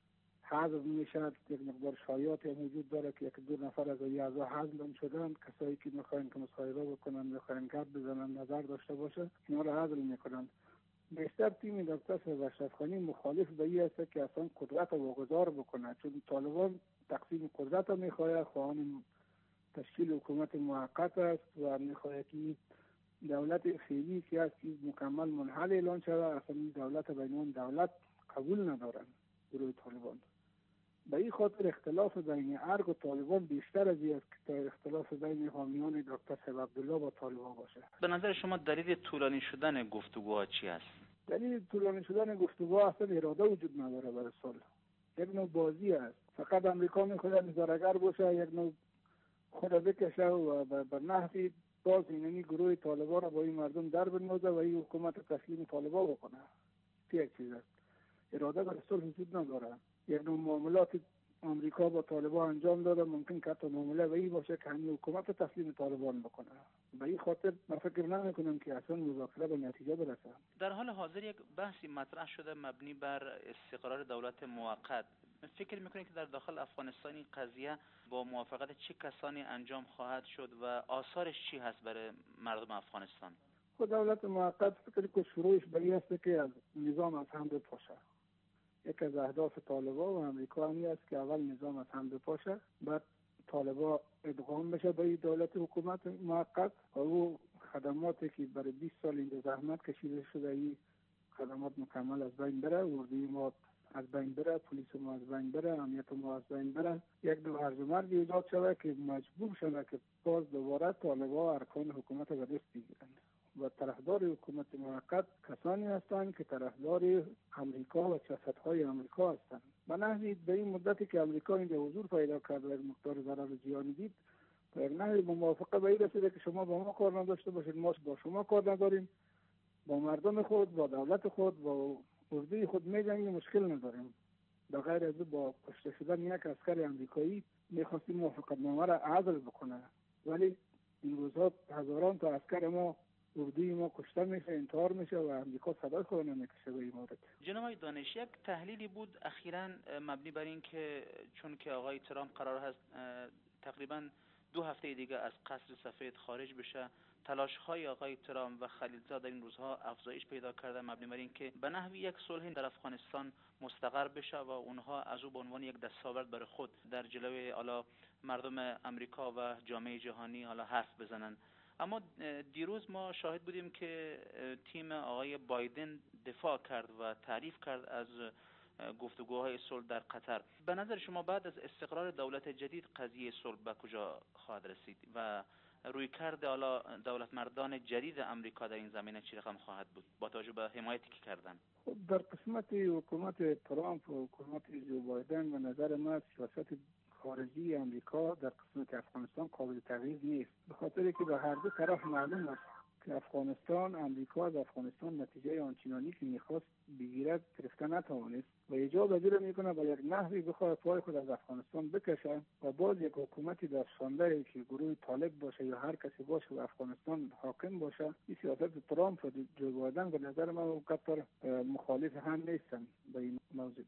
حذف میشه. یک مقدار شایعات هم وجود داره که یک دو نفر از اعضا حذف شدن، کسایی که میخواین که مصاحبه بکنن، میخواین گپ بزنن، نظر داشته باشه، اینا رو حذف میکنن. بیشتر تیم دکتر صاحب اشرف غنی مخالف به این است که اصلا قدرت رو واگذار بکنه، چون طالبان تقسیم قدرت رو میخواه، خواهان تشکیل حکومت موقت است و میخواه که دولت فعلی که است مکمل منحل اعلان شده. اصلا این دولت بین دولت قبول ندارن گروه طالبان. به این خاطر اختلاف بین ارگ و طالبان بیشتر از این است که تا اختلاف بین حامیان دکتر صاحب عبدالله با طالبان باشه. به نظر شما دلیل طولانی شدن گفتگوها چی است؟ دلیل طولانی شدن گفتگوها اصلا اراده وجود نداره برای صلح. یک نوع بازی است. فقط امریکا میخواد نظاره‌گر باشه، یک نوع خود بکشه و به نحوی باز اینمی گروه طالبان را با این مردم در بنوازه و این حکومت تسلیم طالبان بکنه. یک چیز است. اراده برای صلح وجود نداره. یک نوع معاملات امریکا با طالبان انجام داده، ممکن که حتی معامله به این باشه که همین حکومت تسلیم طالبان بکنه. به این خاطر من فکر نمی‌کنم که اصلا مذاکره به نتیجه برسه. در حال حاضر یک بحثی مطرح شده مبنی بر استقرار دولت موقت. فکر می‌کنید که در داخل افغانستان این قضیه با موافقت چه کسانی انجام خواهد شد و آثارش چی هست برای مردم افغانستان؟ خود دولت موقت فکر کنم شروعش به این است که از نظام از هم بپاشه. یک از اهداف طالبان و امریکا همی است که اول نظام از هم بپاشه، بعد طالبان ادغام بشه به دولت حکومت موقت و او خدماتی که برای بیست سال این زحمت کشیده شده این خدمات مکمل از بین بره. وردی ما از بین بره، پلیس ما از بین بره، امنیت ما از بین بره، یک دو هرج و مرج ایجاد شده که مجبور شده که باز دوباره طالبان ارکان حکومت را دست بگیرند. و طرفدار حکومت موقت کسانی هستند که طرفدار امریکا و سیاست‌های امریکا هستند. به نحوی به این مدتی که امریکا اینجا حضور پیدا کرد و مقدار ضرر زیانی دید، به نحوی موافقه به این رسیده که شما با ما کار نداشته باشید، ما با شما کار نداریم، با مردم خود، با دولت خود، با اردوی خود می‌جنگیم، مشکل نداریم. به غیر از با کشته شدن یک عسکر امریکایی می‌خواستیم موافقت نامه را عزل بکنه، ولی این روزها هزاران تا عسکر ما، اردوی ما کشته میشه، انتحار میشه و امریکا صدای خود نمیکشه به این مورد. جناب دانش، یک تحلیلی بود اخیراً مبنی بر این که چون که آقای ترامپ قرار هست تقریباً دو هفته دیگه از قصر سفید خارج بشه، تلاش‌های آقای ترامپ و خلیلزاد در این روزها افزایش پیدا کرده مبنی بر این که به نحوی یک صلح در افغانستان مستقر بشه و اونها از او به عنوان یک دستاورد برای خود در جلوی حالا مردم امریکا و جامعه جهانی حالا حرف بزنن. اما دیروز ما شاهد بودیم که تیم آقای بایدن دفاع کرد و تعریف کرد از گفتگوهای صلح در قطر. به نظر شما بعد از استقرار دولت جدید قضیه صلح به کجا خواهد رسید و رویکرد حالا دولت مردان جدید امریکا در این زمینه چی رقم خواهد بود با توجه به حمایتی که کردن؟ در قسمت حکومت ترامپ و حکومت جو بایدن به نظر من سیاست خارجی امریکا در قسمت افغانستان قابل تغییر نیست، به خاطر که به هر دو طرف معلوم است که افغانستان، امریکا از افغانستان نتیجه آنچنانی که میخواست بگیرد گرفته نتوانست و ایجاب ازیر میکنه با یک نحوی بخواد پای خود از افغانستان بکشه و باز یک حکومتی در شانده که گروه طالب باشه یا هر کسی باشه و افغانستان حاکم باشه. این سیاست ترامپ و جو بایدن به نظر من قطر مخالف هم نیستن به این موضوع.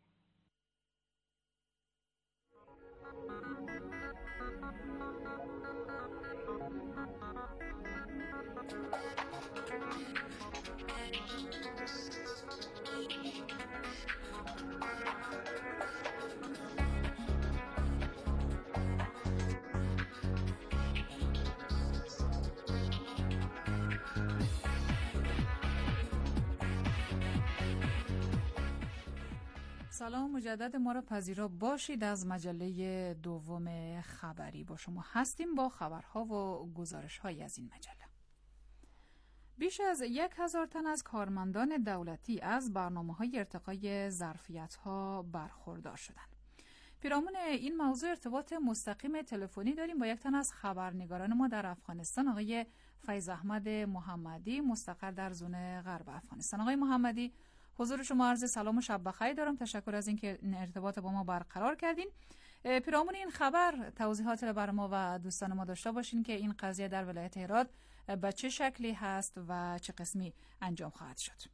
سلام، مجدد ما را پذیرا باشید. از مجله دوم خبری با شما هستیم با خبرها و گزارش‌هایی از این مجله. بیش از یک هزار تن از کارمندان دولتی از برنامه‌های ارتقای ظرفیت‌ها برخوردار شدند. پیرامون این موضوع ارتباط مستقیم تلفنی داریم با یک تن از خبرنگاران ما در افغانستان، آقای فیض احمد محمدی، مستقر در زون غرب افغانستان. آقای محمدی، حضور شما عرض سلام و شب بخیر دارم. تشکر از اینکه این ارتباط با ما برقرار کردین. پیرامون این خبر توضیحات برای ما و دوستان ما داشته باشین که این قضیه در ولایت هرات به چه شکلی هست و چه قسمی انجام خواهد شد.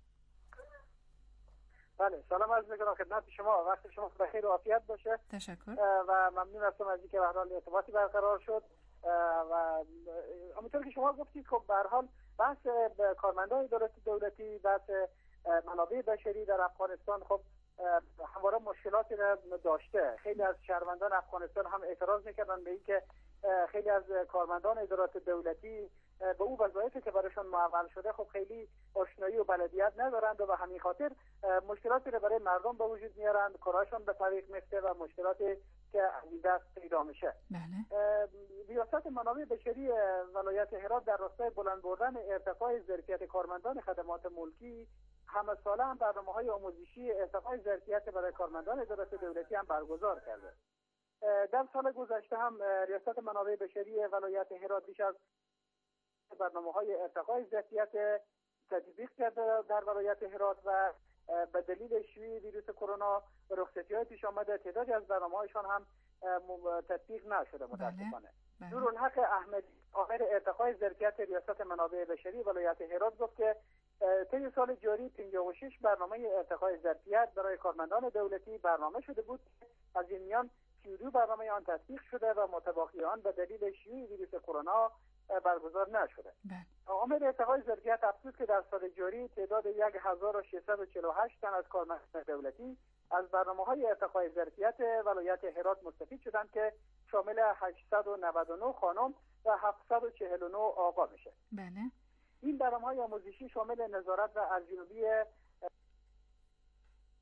بله، سلام عرض می‌کنم خدمت شما. وقت شما بخیر و عافیت باشه. تشکر و ممنون هستم از اینکه به هر حال ارتباطی برقرار شد و همونطور که شما گفتید خب به هر حال بحث کارمندان ادارات دولتی، بحث منابع بشری در افغانستان خب همواره مشکلاتی را داشته. خیلی از شهروندان افغانستان هم اعتراض میکردن به اینکه خیلی از کارمندان ادارات دولتی به او وظایفی که برایشان معول شده خب خیلی آشنایی و بلدیت ندارند و به همین خاطر مشکلاتی را برای مردم به وجود میارند، کارهاشون به طریق میفته و مشکلاتی که از این دست پیدا میشه. بله. ریاست منابع بشری ولایت هرات در راستای بلند بردن ارتقای ظرفیت کارمندان خدمات ملکی همه ساله هم برنامه‌های آموزشی ارتقای ظرفیت برای کارمندان ادارات دولتی هم برگزار کرده. در سال گذشته هم ریاست منابع بشری ولایت هرات بیش از برنامه‌های ارتقای ظرفیت تطبیق کرده در ولایت هرات و به دلیل شیوع ویروس کرونا رخصتی‌های پیش آمده تعدادی از برنامه‌هایشان هم تطبیق نشده متأسفانه. نورالحق احمدی آخر ارتقای ظرفیت ریاست منابع بشری ولایت هرات گفت که طی سال جاری پنجاه و شش برنامه ارتقای ظرفیت برای کارمندان دولتی برنامه شده بود. از این میان سی و دو برنامه آن تطبیق شده و متباقی آن به دلیل شیوع ویروس کرونا برگزار نشده. آمر ارتقای ظرفیت افزود که در سال جاری تعداد یک هزار و ششصد و چهل و هشت تن از کارمندان دولتی از برنامه‌های ارتقای ظرفیت ولایت هرات مستفید شدند که شامل هشتصد و نود و نه خانم و هفتصد و چهل و نه آقا میشه. بله. این برنامه‌های آموزشی شامل نظارت و ارزیابی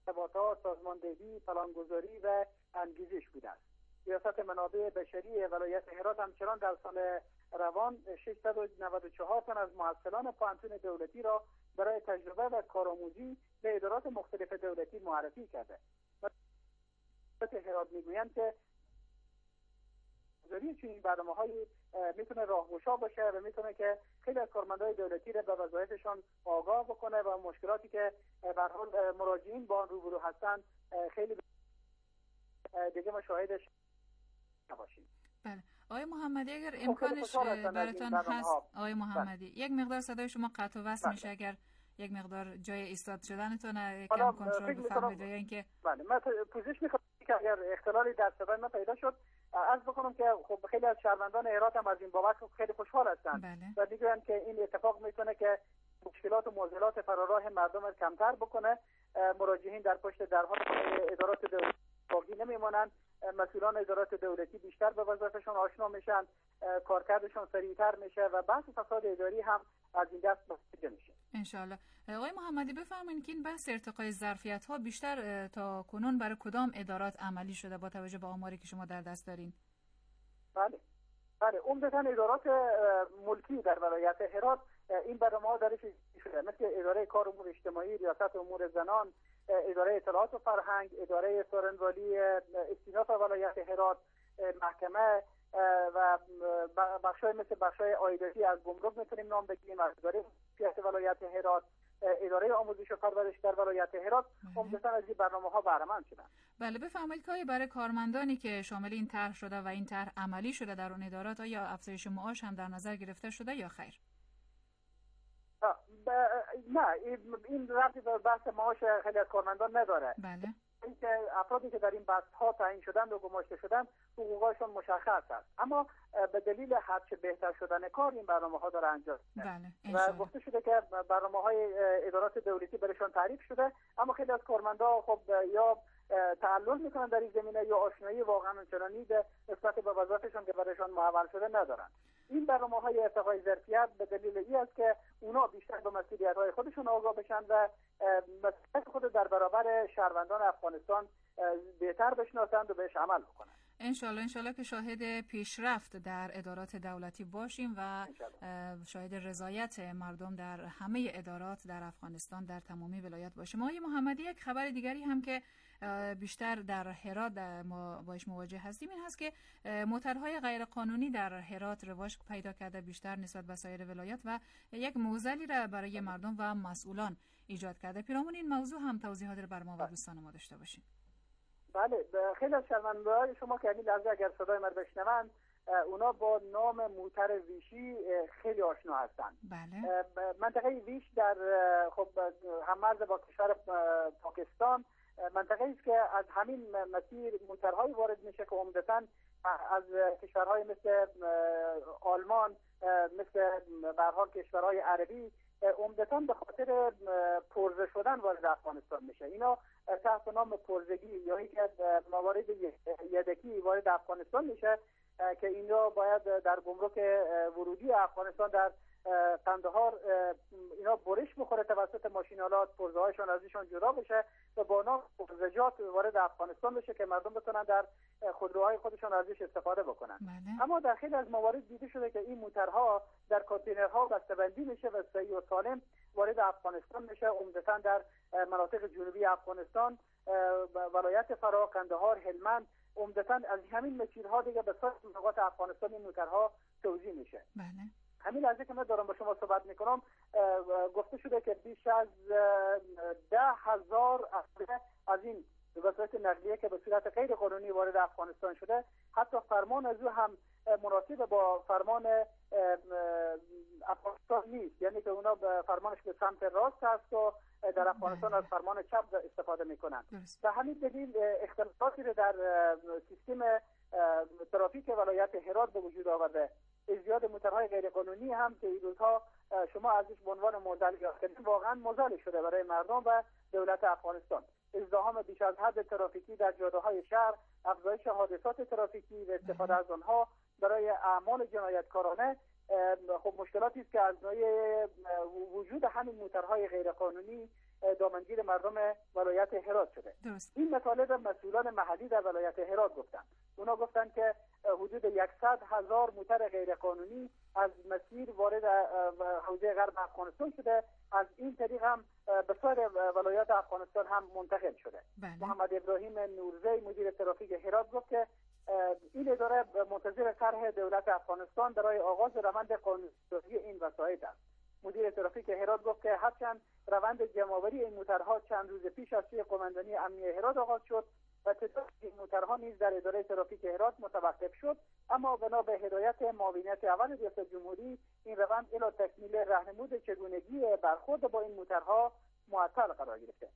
ارتباطات، سازماندهی، پلانگذاری و انگیزش بوده است. ریاست منابع بشری ولایت هرات همچنان در سال روان ششصد و نود و چهار تن از محصلان پوهنتون دولتی را برای تجربه و کارآموزی به ادارات مختلف دولتی معرفی کرده. ولایت هرات میگویند که گذاری چنین برنامه‌هایی میتونه راهگشا باشه و میتونه که خیلی از کارمندان دولتی را به وظایفشان آگاه بکنه و مشکلاتی که به هر حال مراجعین با آن روبرو هستند خیلی دیگه ما شاهدش نباشیم. بله آقای محمدی اگر امکانش براتون هست آقای محمدی بله. یک مقدار صدای شما قطع و وصل بله. میشه، اگر یک مقدار جای ایستاد شدنتون یکم کنترل بفرمایید. یا اینکه بله من پوزش می‌کنم که اگر اختلالی در صدای من پیدا شد عرض بکنم که خب خیلی از شهروندان هرات هم از این بابت خیلی خوشحال هستند بله. و میگن که این اتفاق میتونه که مشکلات و معضلات فراراه مردم را کمتر بکنه. مراجعین در پشت درها ادارات دولتی باقی نمیمونن، مسئولان ادارات دولتی بیشتر به وظایفشون آشنا میشن، کارکردشون سریعتر میشه و بحث فساد اداری هم از این دست بسته میشه ان شاء الله. آقای محمدی بفرمایید که این بحث ارتقای ظرفیت ها بیشتر تا کنون برای کدام ادارات عملی شده با توجه به آماری که شما در دست دارین؟ بله بله عمدتاً ادارات ملکی در ولایت هرات این برنامه‌ها درش شده، مثل اداره کار امور اجتماعی، ریاست امور زنان، اداره اطلاعات و فرهنگ، اداره سارنوالی استیناف ولایت هرات، محکمه و بخشای مثل بخشای عایداتی از گمرک میتونیم نام بگیریم، از اداره سیاست ولایت هرات، اداره آموزش و پرورش در ولایت هرات عمدتاً از این برنامه‌ها بهره مند شدن. بله بفرمایید که برای کارمندانی که شامل این طرح شده و این طرح عملی شده در اون ادارات آیا افزایش معاش هم در نظر گرفته شده یا خیر؟ نه این ربطی به بحث معاش خیلی از کارمندان نداره. بله. اینکه افرادی که در این بحث ها تعیین شدند و گماشته شدند حقوقشون مشخص است، اما به دلیل هرچه بهتر شدن کار این برنامه ها داره انجام میشه. بله. و گفته شده که برنامه های ادارات دولتی برشان تعریف شده، اما خیلی از کارمندا خب یا تعلل میکنن در این زمینه یا آشنایی واقعا چنانی به نسبت به وظایفشون که برشان محول شده ندارن. این برنامه‌های ارتقای ظرفیت به دلیل این است که اونا بیشتر به مسئولیت‌های خودشون آگاه بشن و مسئولیت خود در برابر شهروندان افغانستان بهتر بشناسند و بهش عمل بکنن. انشالله انشالله که شاهد پیشرفت در ادارات دولتی باشیم و شاهد رضایت مردم در همه ادارات در افغانستان در تمامی ولایات باشیم. آقای محمدی یک خبر دیگری هم که بیشتر در هرات ما باش مواجه هستیم این هست که موترهای غیرقانونی در هرات رواج پیدا کرده بیشتر نسبت به سایر ولایات و یک معضلی را برای مردم و مسئولان ایجاد کرده. پیرامون این موضوع هم توضیحات را بر ما و دوستان ما داشته باشیم. بله خیلی از شنونده‌های شما که همین لحظه اگر صدای من بشنوند اونا با نام موتر ویشی خیلی آشنا هستن. بله. منطقه ویش در خب هم‌مرز با کشور پاکستان منطقه است که از همین مسیر موترهای وارد میشه که عمدتاً از کشورهای مثل آلمان، مثل به هر حال کشورهای عربی عمدتاً به خاطر پرزه شدن وارد افغانستان میشه. اینا تحت نام پرزگی یا اینکه موارد یدکی وارد افغانستان میشه که اینا باید در گمرک ورودی افغانستان در قندهار اینا برش میخوره توسط ماشینالات، پرزه هایشون ازشون جدا بشه و با اونا پرزجات وارد افغانستان بشه که مردم بتونن در خودروهای خودشون ازش استفاده بکنن. بله. اما در خیلی از موارد دیده شده که این موترها در کانتینرها بسته‌بندی میشه و صحیح و سالم وارد افغانستان میشه، عمدتاً در مناطق جنوبی افغانستان، ولایت فرا، قندهار، هلمند، عمدتاً از همین مسیرها دیگه به سایر نقاط افغانستان این موترها توزیع میشه. بله. همین لحظه که من دارم با شما صحبت میکنم گفته شده که بیش از ده هزار از این وسایط نقلیه که به صورت غیر قانونی وارد افغانستان شده، حتی فرمان از او هم مناسب با فرمان افغانستان نیست، یعنی که اونا فرمانش به سمت راست هست و در افغانستان از فرمان چپ استفاده میکنن. به همین دلیل اختلافاتی رو در سیستم ترافیک ولایت هرات به وجود آورده. ازدیاد موترهای غیر قانونی هم که این روزها شما ازش به عنوان معضل یاد واقعا معضل شده برای مردم و دولت افغانستان. ازدحام بیش از حد ترافیکی در جاده‌های شهر، افزایش حادثات ترافیکی و استفاده از آنها برای اعمال جنایتکارانه خب مشکلاتی است که از نوع وجود همین موترهای غیر قانونی دامنگیر مردم ولایت هرات شده. درست. این مطالب مسئولان محلی در ولایت هرات گفتند. اونا گفتند که حدود صد هزار موتر غیرقانونی از مسیر وارد حوزه غرب افغانستان شده، از این طریق هم به سایر ولایات افغانستان هم منتقل شده. بله. محمد ابراهیم نورزی مدیر ترافیک هرات گفت که این اداره منتظر طرح دولت افغانستان برای آغاز روند قانون‌سازی این وسایط است. مدیر ترافیک هرات گفت که هرچند روند جمع‌آوری این موترها چند روز پیش از سوی قماندانی امنیه هرات آغاز شد و تعداد این موترها نیز در اداره ترافیک هرات متوقف شد، اما بنا به هدایت معاونیت اول ریاست جمهوری این روند الی تکمیل راهنمود چگونگی برخورد با این موترها معطل قرار گرفته.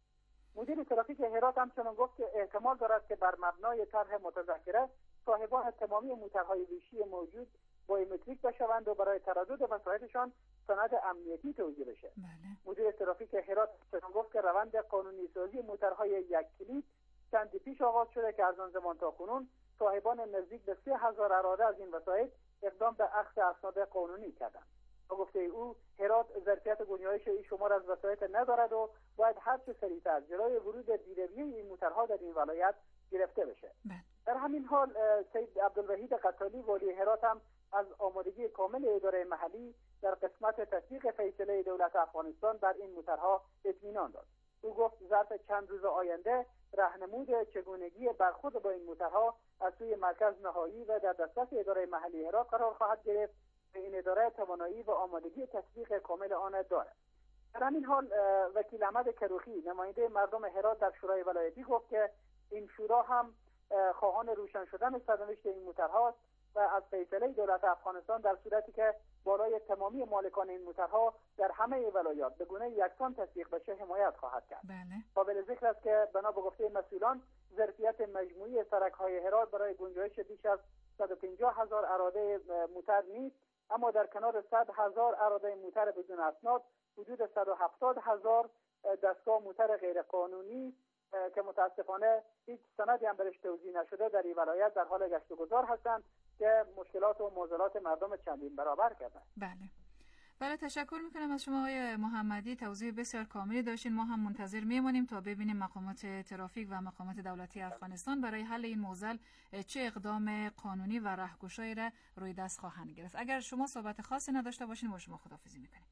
مدیر ترافیک هرات همچنین گفت که احتمال دارد که بر مبنای طرح متذکره صاحبان تمامی موترهای ویشی موجود بایومتریک بشوند و برای تردد وسایطشان سند امنیتی توزیع بشه. بله. مدیر ترافیک هرات همچنین گفت که روند قانونی سازی موترهای یک کلید چندی پیش آغاز شده که از آن زمان تا کنون صاحبان نزدیک به سه هزار اراده از این وسایط اقدام به اخذ اسناد قانونی کردند. با گفته او هرات ظرفیت گنجایش این شمار از وسایط ندارد و باید هر چه سریعتر جلوی ورود بیروی این موترها در این ولایت گرفته بشه. در همین حال سید عبدالوحید قتالی والی هرات هم از آمادگی کامل اداره محلی در قسمت تطبیق فیصله دولت افغانستان بر این موترها اطمینان داد. او گفت ظرف چند روز آینده راهنمود چگونگی برخورد با این موترها از سوی مرکز نهایی و در دسترس اداره محلی هرات قرار خواهد گرفت و این اداره توانایی و آمادگی تطبیق کامل آن دارد. در همین حال وکیل احمد کروخی نماینده مردم هرات در شورای ولایتی گفت که این شورا هم خواهان روشن شدن سرنوشت این موترهاست و از فیصله دولت افغانستان در صورتی که بالای تمامی مالکان این موترها در همه ولایات به گونه یکسان تطبیق بشه حمایت خواهد کرد. بله. قابل ذکر است که بنا به گفته مسئولان ظرفیت مجموعی سرک‌های هرات برای گنجایش بیش از صد و پنجاه هزار اراده موتر نیست، اما در کنار صد هزار اراده موتر بدون اسناد حدود صد و هفتاد هزار دستگاه موتر غیرقانونی که متاسفانه هیچ سندی هم برش توزیع نشده در این ولایت در حال گشت و گذار هستند که مشکلات و معضلات مردم چندین برابر کردند. بله. بله تشکر میکنم از شما آقای محمدی، توضیح بسیار کاملی داشتین. ما هم منتظر میمونیم تا ببینیم مقامات ترافیک و مقامات دولتی افغانستان برای حل این معضل چه اقدام قانونی و راهگشایی را روی دست خواهند گرفت. اگر شما صحبت خاصی نداشته باشین با شما خداحافظی میکنیم.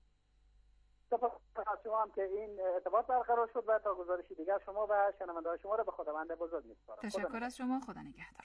سپاس از شما هم که این ارتباط برقرار شد و تا گزارشی دیگر شما و شنونده‌های شما را به خداوند بزرگ می‌سپارم. تشکر از شما، خدا نگهدار.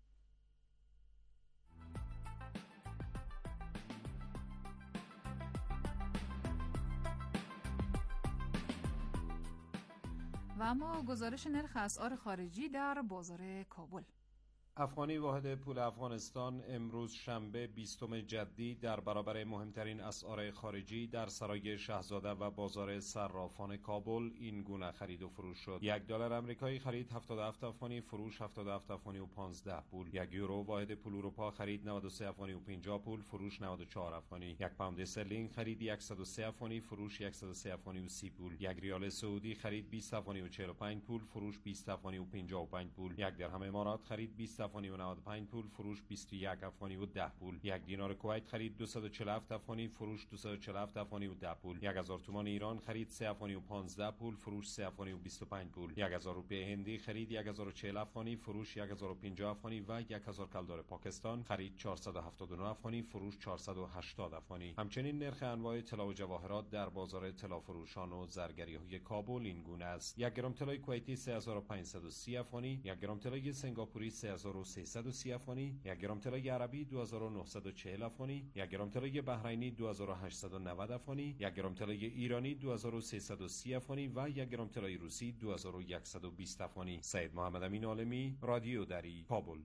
و اما گزارش نرخ اسعار خارجی در بازار کابل. افغانی واحد پول افغانستان امروز شنبه بیستم جدی در برابر مهمترین اسعار خارجی در سرای شاهزاده و بازار صرافان کابل این گونه خرید و فروش شد. یک دلار آمریکایی خرید هفتاد و هفت افغانی، فروش هفتاد و هفت افغانی و پانزده پول. یک یورو واحد پول اروپا خرید نود و سه افغانی و پنجاه پول، فروش نود و چهار افغانی. یک پوند استرلینگ خرید صد و سه افغانی، فروش صد و سه افغانی و سی پول. یک ریال سعودی خرید بیست افغانی و چهل و پنج پول، فروش بیست افغانی و پنجاه و پنج پول. یک درهم امارات خرید بیست افغانی و نود و پنج پول، فروش بیست و یک افغانی و ده پول. یک دینار کویت خرید دویست و چهل و هفت افغانی، فروش دویست و چهل و هفت افغانی و ده پول. یک هزار تومان ایران خرید سه افغانی و پانزده پول، فروش سه افغانی و بیست و پنج پول. یک هزار روپیه هندی خرید یک هزار و چهل افغانی، فروش یک هزار و پنجاه افغانی و یک هزار کلدار پاکستان خرید چهارصد و هفتاد و نه افغانی، فروش چهارصد و هشتاد افغانی. همچنین نرخ انواع طلا و جواهرات در بازار طلا فروشان و زرگری‌های کابل این گونه است: یک گرم طلای کویتی سه هزار و پانصد و سی افغانی، یک گرم طلای سنگاپوری سه هزار و سیصد و سی افغانی، یک گرم طلای عربی دو هزار و نهصد و چهل افغانی، یک گرم طلای بحرینی دو هزار و هشتصد و نود افغانی، یک گرم طلای ایرانی دو هزار و سیصد و سی افغانی و یک گرم طلای روسی دو هزار و صد و بیست افغانی. سید محمد امین عالمی، رادیو دری، کابل.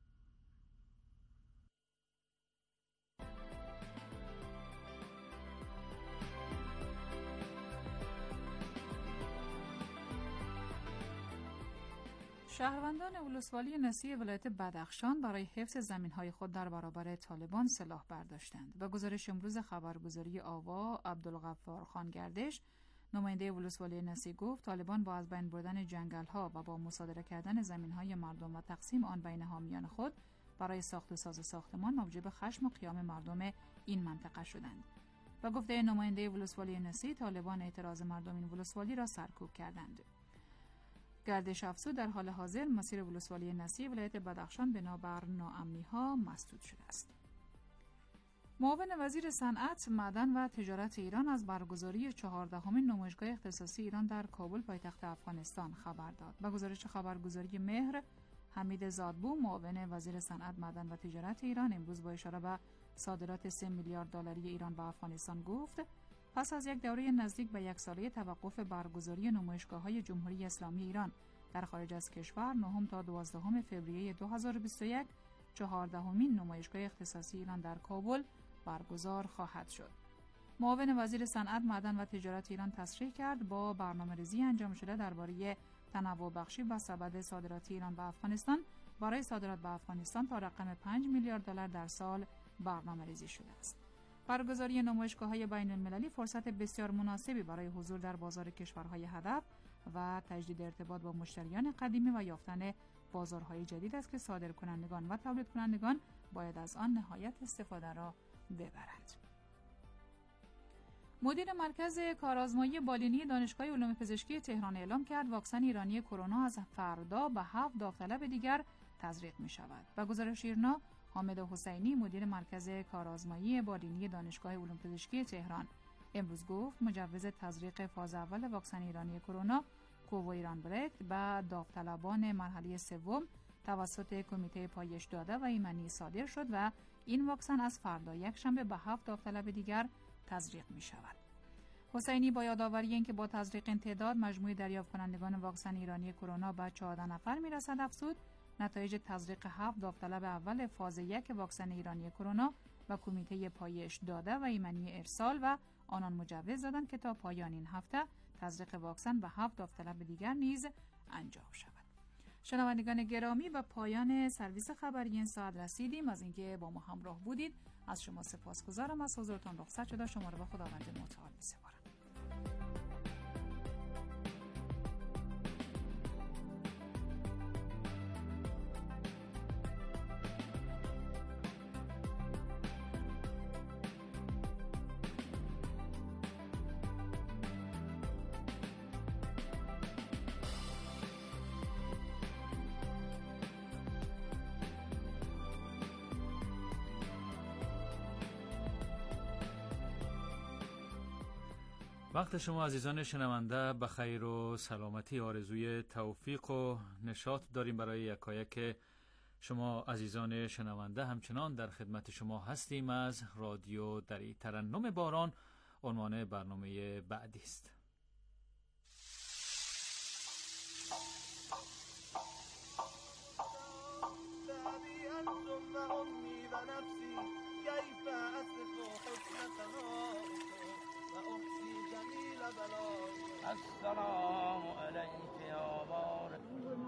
شهروندان ولسوالی نسی ولایت بدخشان برای حفظ زمین‌های خود در برابر طالبان سلاح برداشتند. به گزارش امروز خبرگزاری آوا، عبدالغفار خان گردش، نماینده ولسوالی نسی گفت طالبان با از بین بردن جنگل‌ها و با مصادره کردن زمین‌های مردم و تقسیم آن بین حامیان خود برای ساخت و ساز ساختمان موجب خشم و قیام مردم این منطقه شدند. و گفته نماینده ولسوالی نسی، طالبان اعتراض مردم این ولسوالی را سرکوب کردند. گردش افزود در حال حاضر مسیر ولسوالی نسی ولایت بدخشان بنابر ناامنی‌ها مسدود شده است. معاون وزیر صنعت، معدن و تجارت ایران از برگزاری چهاردهمین نمایشگاه اختصاصی ایران در کابل پایتخت افغانستان خبر داد. با گزارش خبرگزاری مهر، حمید زادبو، معاون وزیر صنعت، معدن و تجارت ایران، امروز با اشاره به صادرات سه میلیارد دلاری ایران به افغانستان گفت پس از یک دوره نزدیک به یک ساله توقف برگزاری نمایشگاه‌های جمهوری اسلامی ایران در خارج از کشور، نهم تا دوازدهم فوریه دو هزار و بیست و یک چهاردهمین نمایشگاه اختصاصی ایران در کابل برگزار خواهد شد. معاون وزیر صنعت، معدن و تجارت ایران تصریح کرد با برنامه‌ریزی انجام شده درباره تنوع بخشی و سبد صادرات ایران به افغانستان برای صادرات به افغانستان تا رقم پنج میلیارد دلار در سال برنامه‌ریزی شده است. برگزاری نمایشگاه‌های بین‌المللی فرصت بسیار مناسبی برای حضور در بازار کشورهای هدف و تجدید ارتباط با مشتریان قدیمی و یافتن بازارهای جدید است که صادرکنندگان و تولید کنندگان باید از آن نهایت استفاده را ببرند. مدیر مرکز کارآزمایی بالینی دانشگاه علوم پزشکی تهران اعلام کرد واکسن ایرانی کرونا از فردا به هفت داوطلب دیگر تزریق می شود. با گزارش ایرنا، حامد حسینی، مدیر مرکز کارآزمایی بالینی دانشگاه علوم پزشکی تهران، امروز گفت مجوز تزریق فاز اول واکسن ایرانی کرونا کوویران بریک به داوطلبان مرحله سوم توسط کمیته پایش داده و ایمنی صادر شد و این واکسن از فردا یک شنبه به هفت داوطلب دیگر تزریق می شود. حسینی با یادآوری اینکه با تزریق این تعداد مجموع دریافت کنندگان واکسن ایرانی کرونا به چهارده نفر می رسد، افزود نتایج تزریق هفت داوطلب اول فاز یک واکسن ایرانی کرونا و کمیته پایش داده و ایمنی ارسال و آنان مجوز دادند که تا پایان این هفته تزریق واکسن به هفت داوطلب دیگر نیز انجام شود. شنوندگان گرامی، به پایان سرویس خبری این ساعت رسیدیم. از اینکه با ما همراه بودید از شما سپاسگزارم. از حضورتان رخصت شده شما را به خداوند متعال می‌سپارم. وقت شما عزیزان شنونده به خیر و سلامتی، آرزوی توفیق و نشاط داریم برای یکایک شما عزیزان شنونده. همچنان در خدمت شما هستیم از رادیو دری. ترنم باران عنوان برنامه بعدی است. السلام علیک یا بار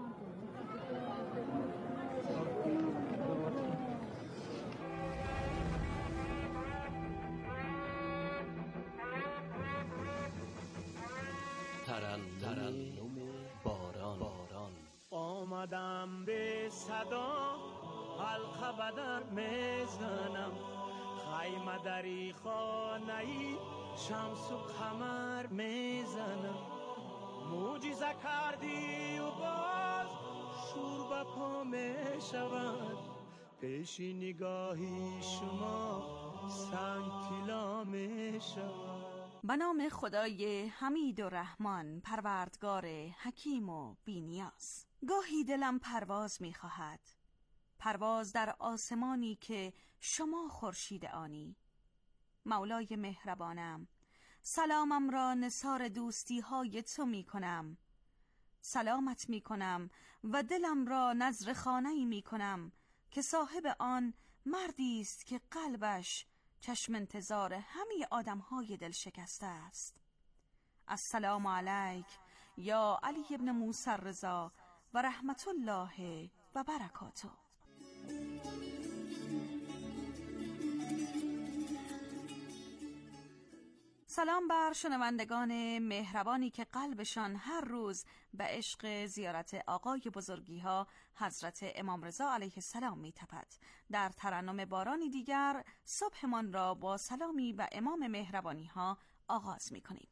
ترنم باران. باران آمدم به صدا حلقه بدر میزنم، خیمه دری خانه‌ای شمس و قمر میزنم. معجزه کردی و باز شور به پا میشود، پیش نگاهی شما سنگ طلا میشود. به نام خدای حمید و رحمان، پروردگار حکیم و بی‌نیاز. گاهی دلم پرواز میخواهد، پرواز در آسمانی که شما خورشید آنی. مولای مهربانم، سلامم را نثار دوستی های تو می کنم. سلامت می کنم و دلم را نذر خانه‌ای می کنم که صاحب آن مردی است که قلبش چشم انتظار همه آدم‌های دل شکسته است. السلام علیک یا علی ابن موسی رضا و رحمت الله و برکاته. سلام بر شنوندگان مهربانی که قلبشان هر روز به عشق زیارت آقای بزرگی ها حضرت امام رضا علیه السلام می تپد. در ترنم بارانی دیگر صبحمان را با سلامی به امام مهربانی ها آغاز می کنیم.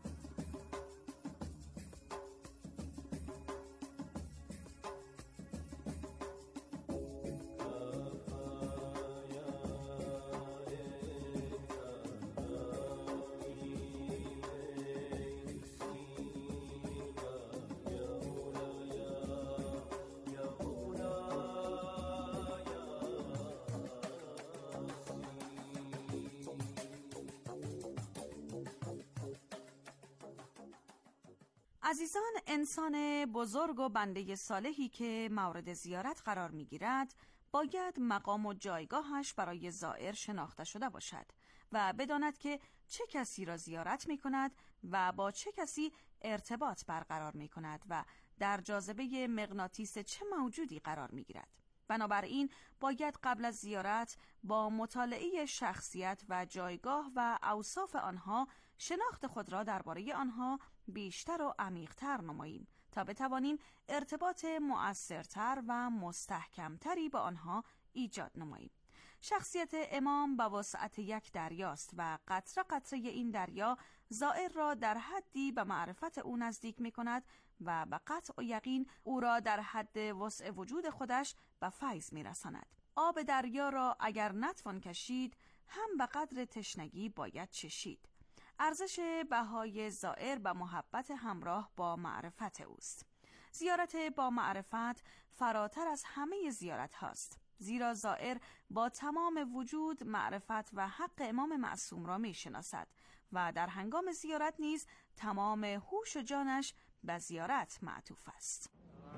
عزیزان، انسان بزرگ و بنده صالحی که مورد زیارت قرار می‌گیرد باید مقام و جایگاهش برای زائر شناخته شده باشد و بداند که چه کسی را زیارت می‌کند و با چه کسی ارتباط برقرار می‌کند و در جاذبه مغناطیس چه موجودی قرار می‌گیرد. بنابراین باید قبل از زیارت با مطالعه شخصیت و جایگاه و اوصاف آنها شناخت خود را درباره آنها بیشتر و عمیق‌تر نماییم تا بتوانیم ارتباط مؤثرتر و مستحکمتری با آنها ایجاد نماییم. شخصیت امام به وسعت یک دریاست و قطره قطره این دریا زائر را در حدی به معرفت او نزدیک می کند و به قطع و یقین او را در حد وسع وجود خودش به فیض می رساند. آب دریا را اگر نتوان کشید هم به قدر تشنگی باید چشید. ارزش بهای زائر به محبت همراه با معرفت اوست. زیارت با معرفت فراتر از همه زیارت هاست، زیرا زائر با تمام وجود معرفت و حق امام معصوم را می شناسد و در هنگام زیارت نیز تمام هوش و جانش به زیارت معطوف است.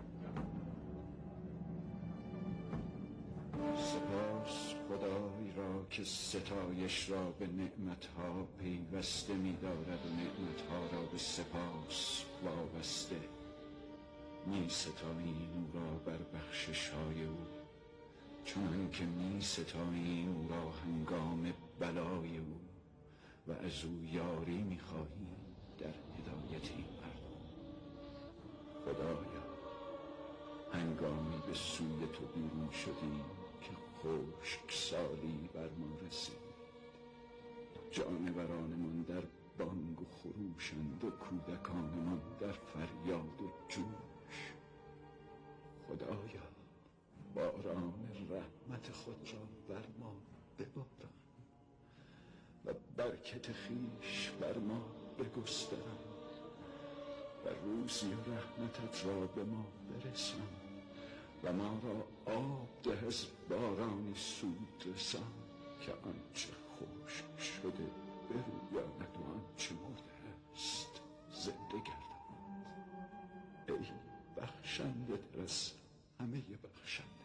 سپاس خدای را که ستایش را به نعمتها پیوسته می دارد و نعمتها را به سپاس وابسته. می ستاییم او را بر بخشش های او، چون که می ستاییم او را هنگام بلای او و از او یاری می خواهیم در هدایت این مردم. خدایا، هنگامی به سوی تو بیرون شدیم که خشک سالی بر ما رسید، جانورانمان در بانگ و خروشند و کودکانمان در فریاد و جوش. خدایا، باران رحمت خود را بر ما بباران و برکت خویش بر ما بگستران و روزی رحمتت را به ما برسان و ما را آب ده از بارانی سود رسان که آنچه خشک شده برویاند و آنچه مرده است زنده گرداند. ای بخشنده تر از همه بخشندگان.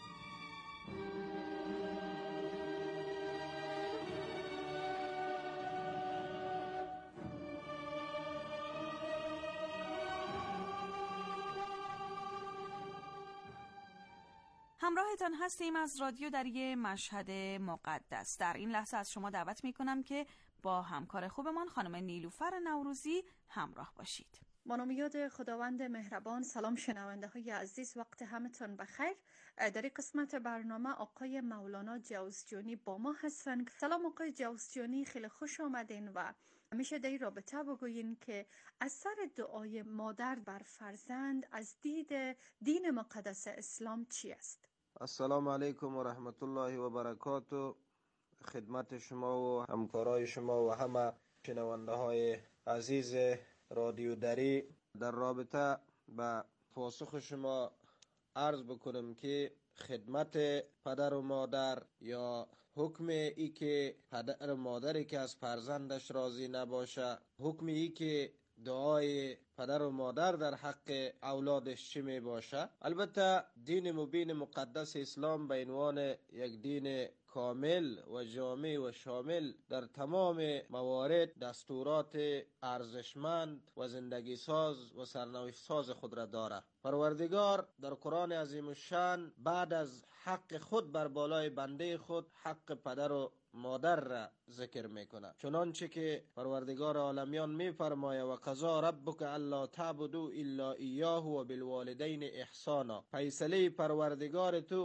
همراهتان هستیم از رادیو دری مشهد مقدس. در این لحظه از شما دعوت می کنم که با همکار خوبمان خانم نیلوفر نوروزی همراه باشید. با نام یاد خداوند مهربان. سلام شنونده های عزیز، وقت همتون بخیر. در این قسمت برنامه آقای مولانا جوزجانی با ما هستن. سلام آقای جوزجانی، خیلی خوش آمدین و همیشه در این رابطه بگوین که اثر دعای مادر بر فرزند از دید دین مقدس اسلام چی است؟ السلام علیکم و رحمت الله و برکاته. خدمت شما و همکارای شما و همه شنونده های عزیز رادیو دری در رابطه با پاسخ شما عرض بکنم که خدمت پدر و مادر یا حکم ای که پدر و مادری که از فرزندش راضی نباشه، حکم ای که دعای پدر و مادر در حق اولادش چی می باشه. البته دین مبین مقدس اسلام به عنوان یک دین کامل و جامع و شامل در تمام موارد دستورات ارزشمند و زندگی ساز و سرنوشت ساز خود را داره. پروردگار در قرآن عظیم الشان بعد از حق خود بر بالای بنده خود حق پدر و مادر را ذکر میکنه، چنانچه که پروردگار عالمیان میفرماید و قضا ربک الا تعبدوا الا ایاه و بالوالدین احسانا. فیصله پروردگار تو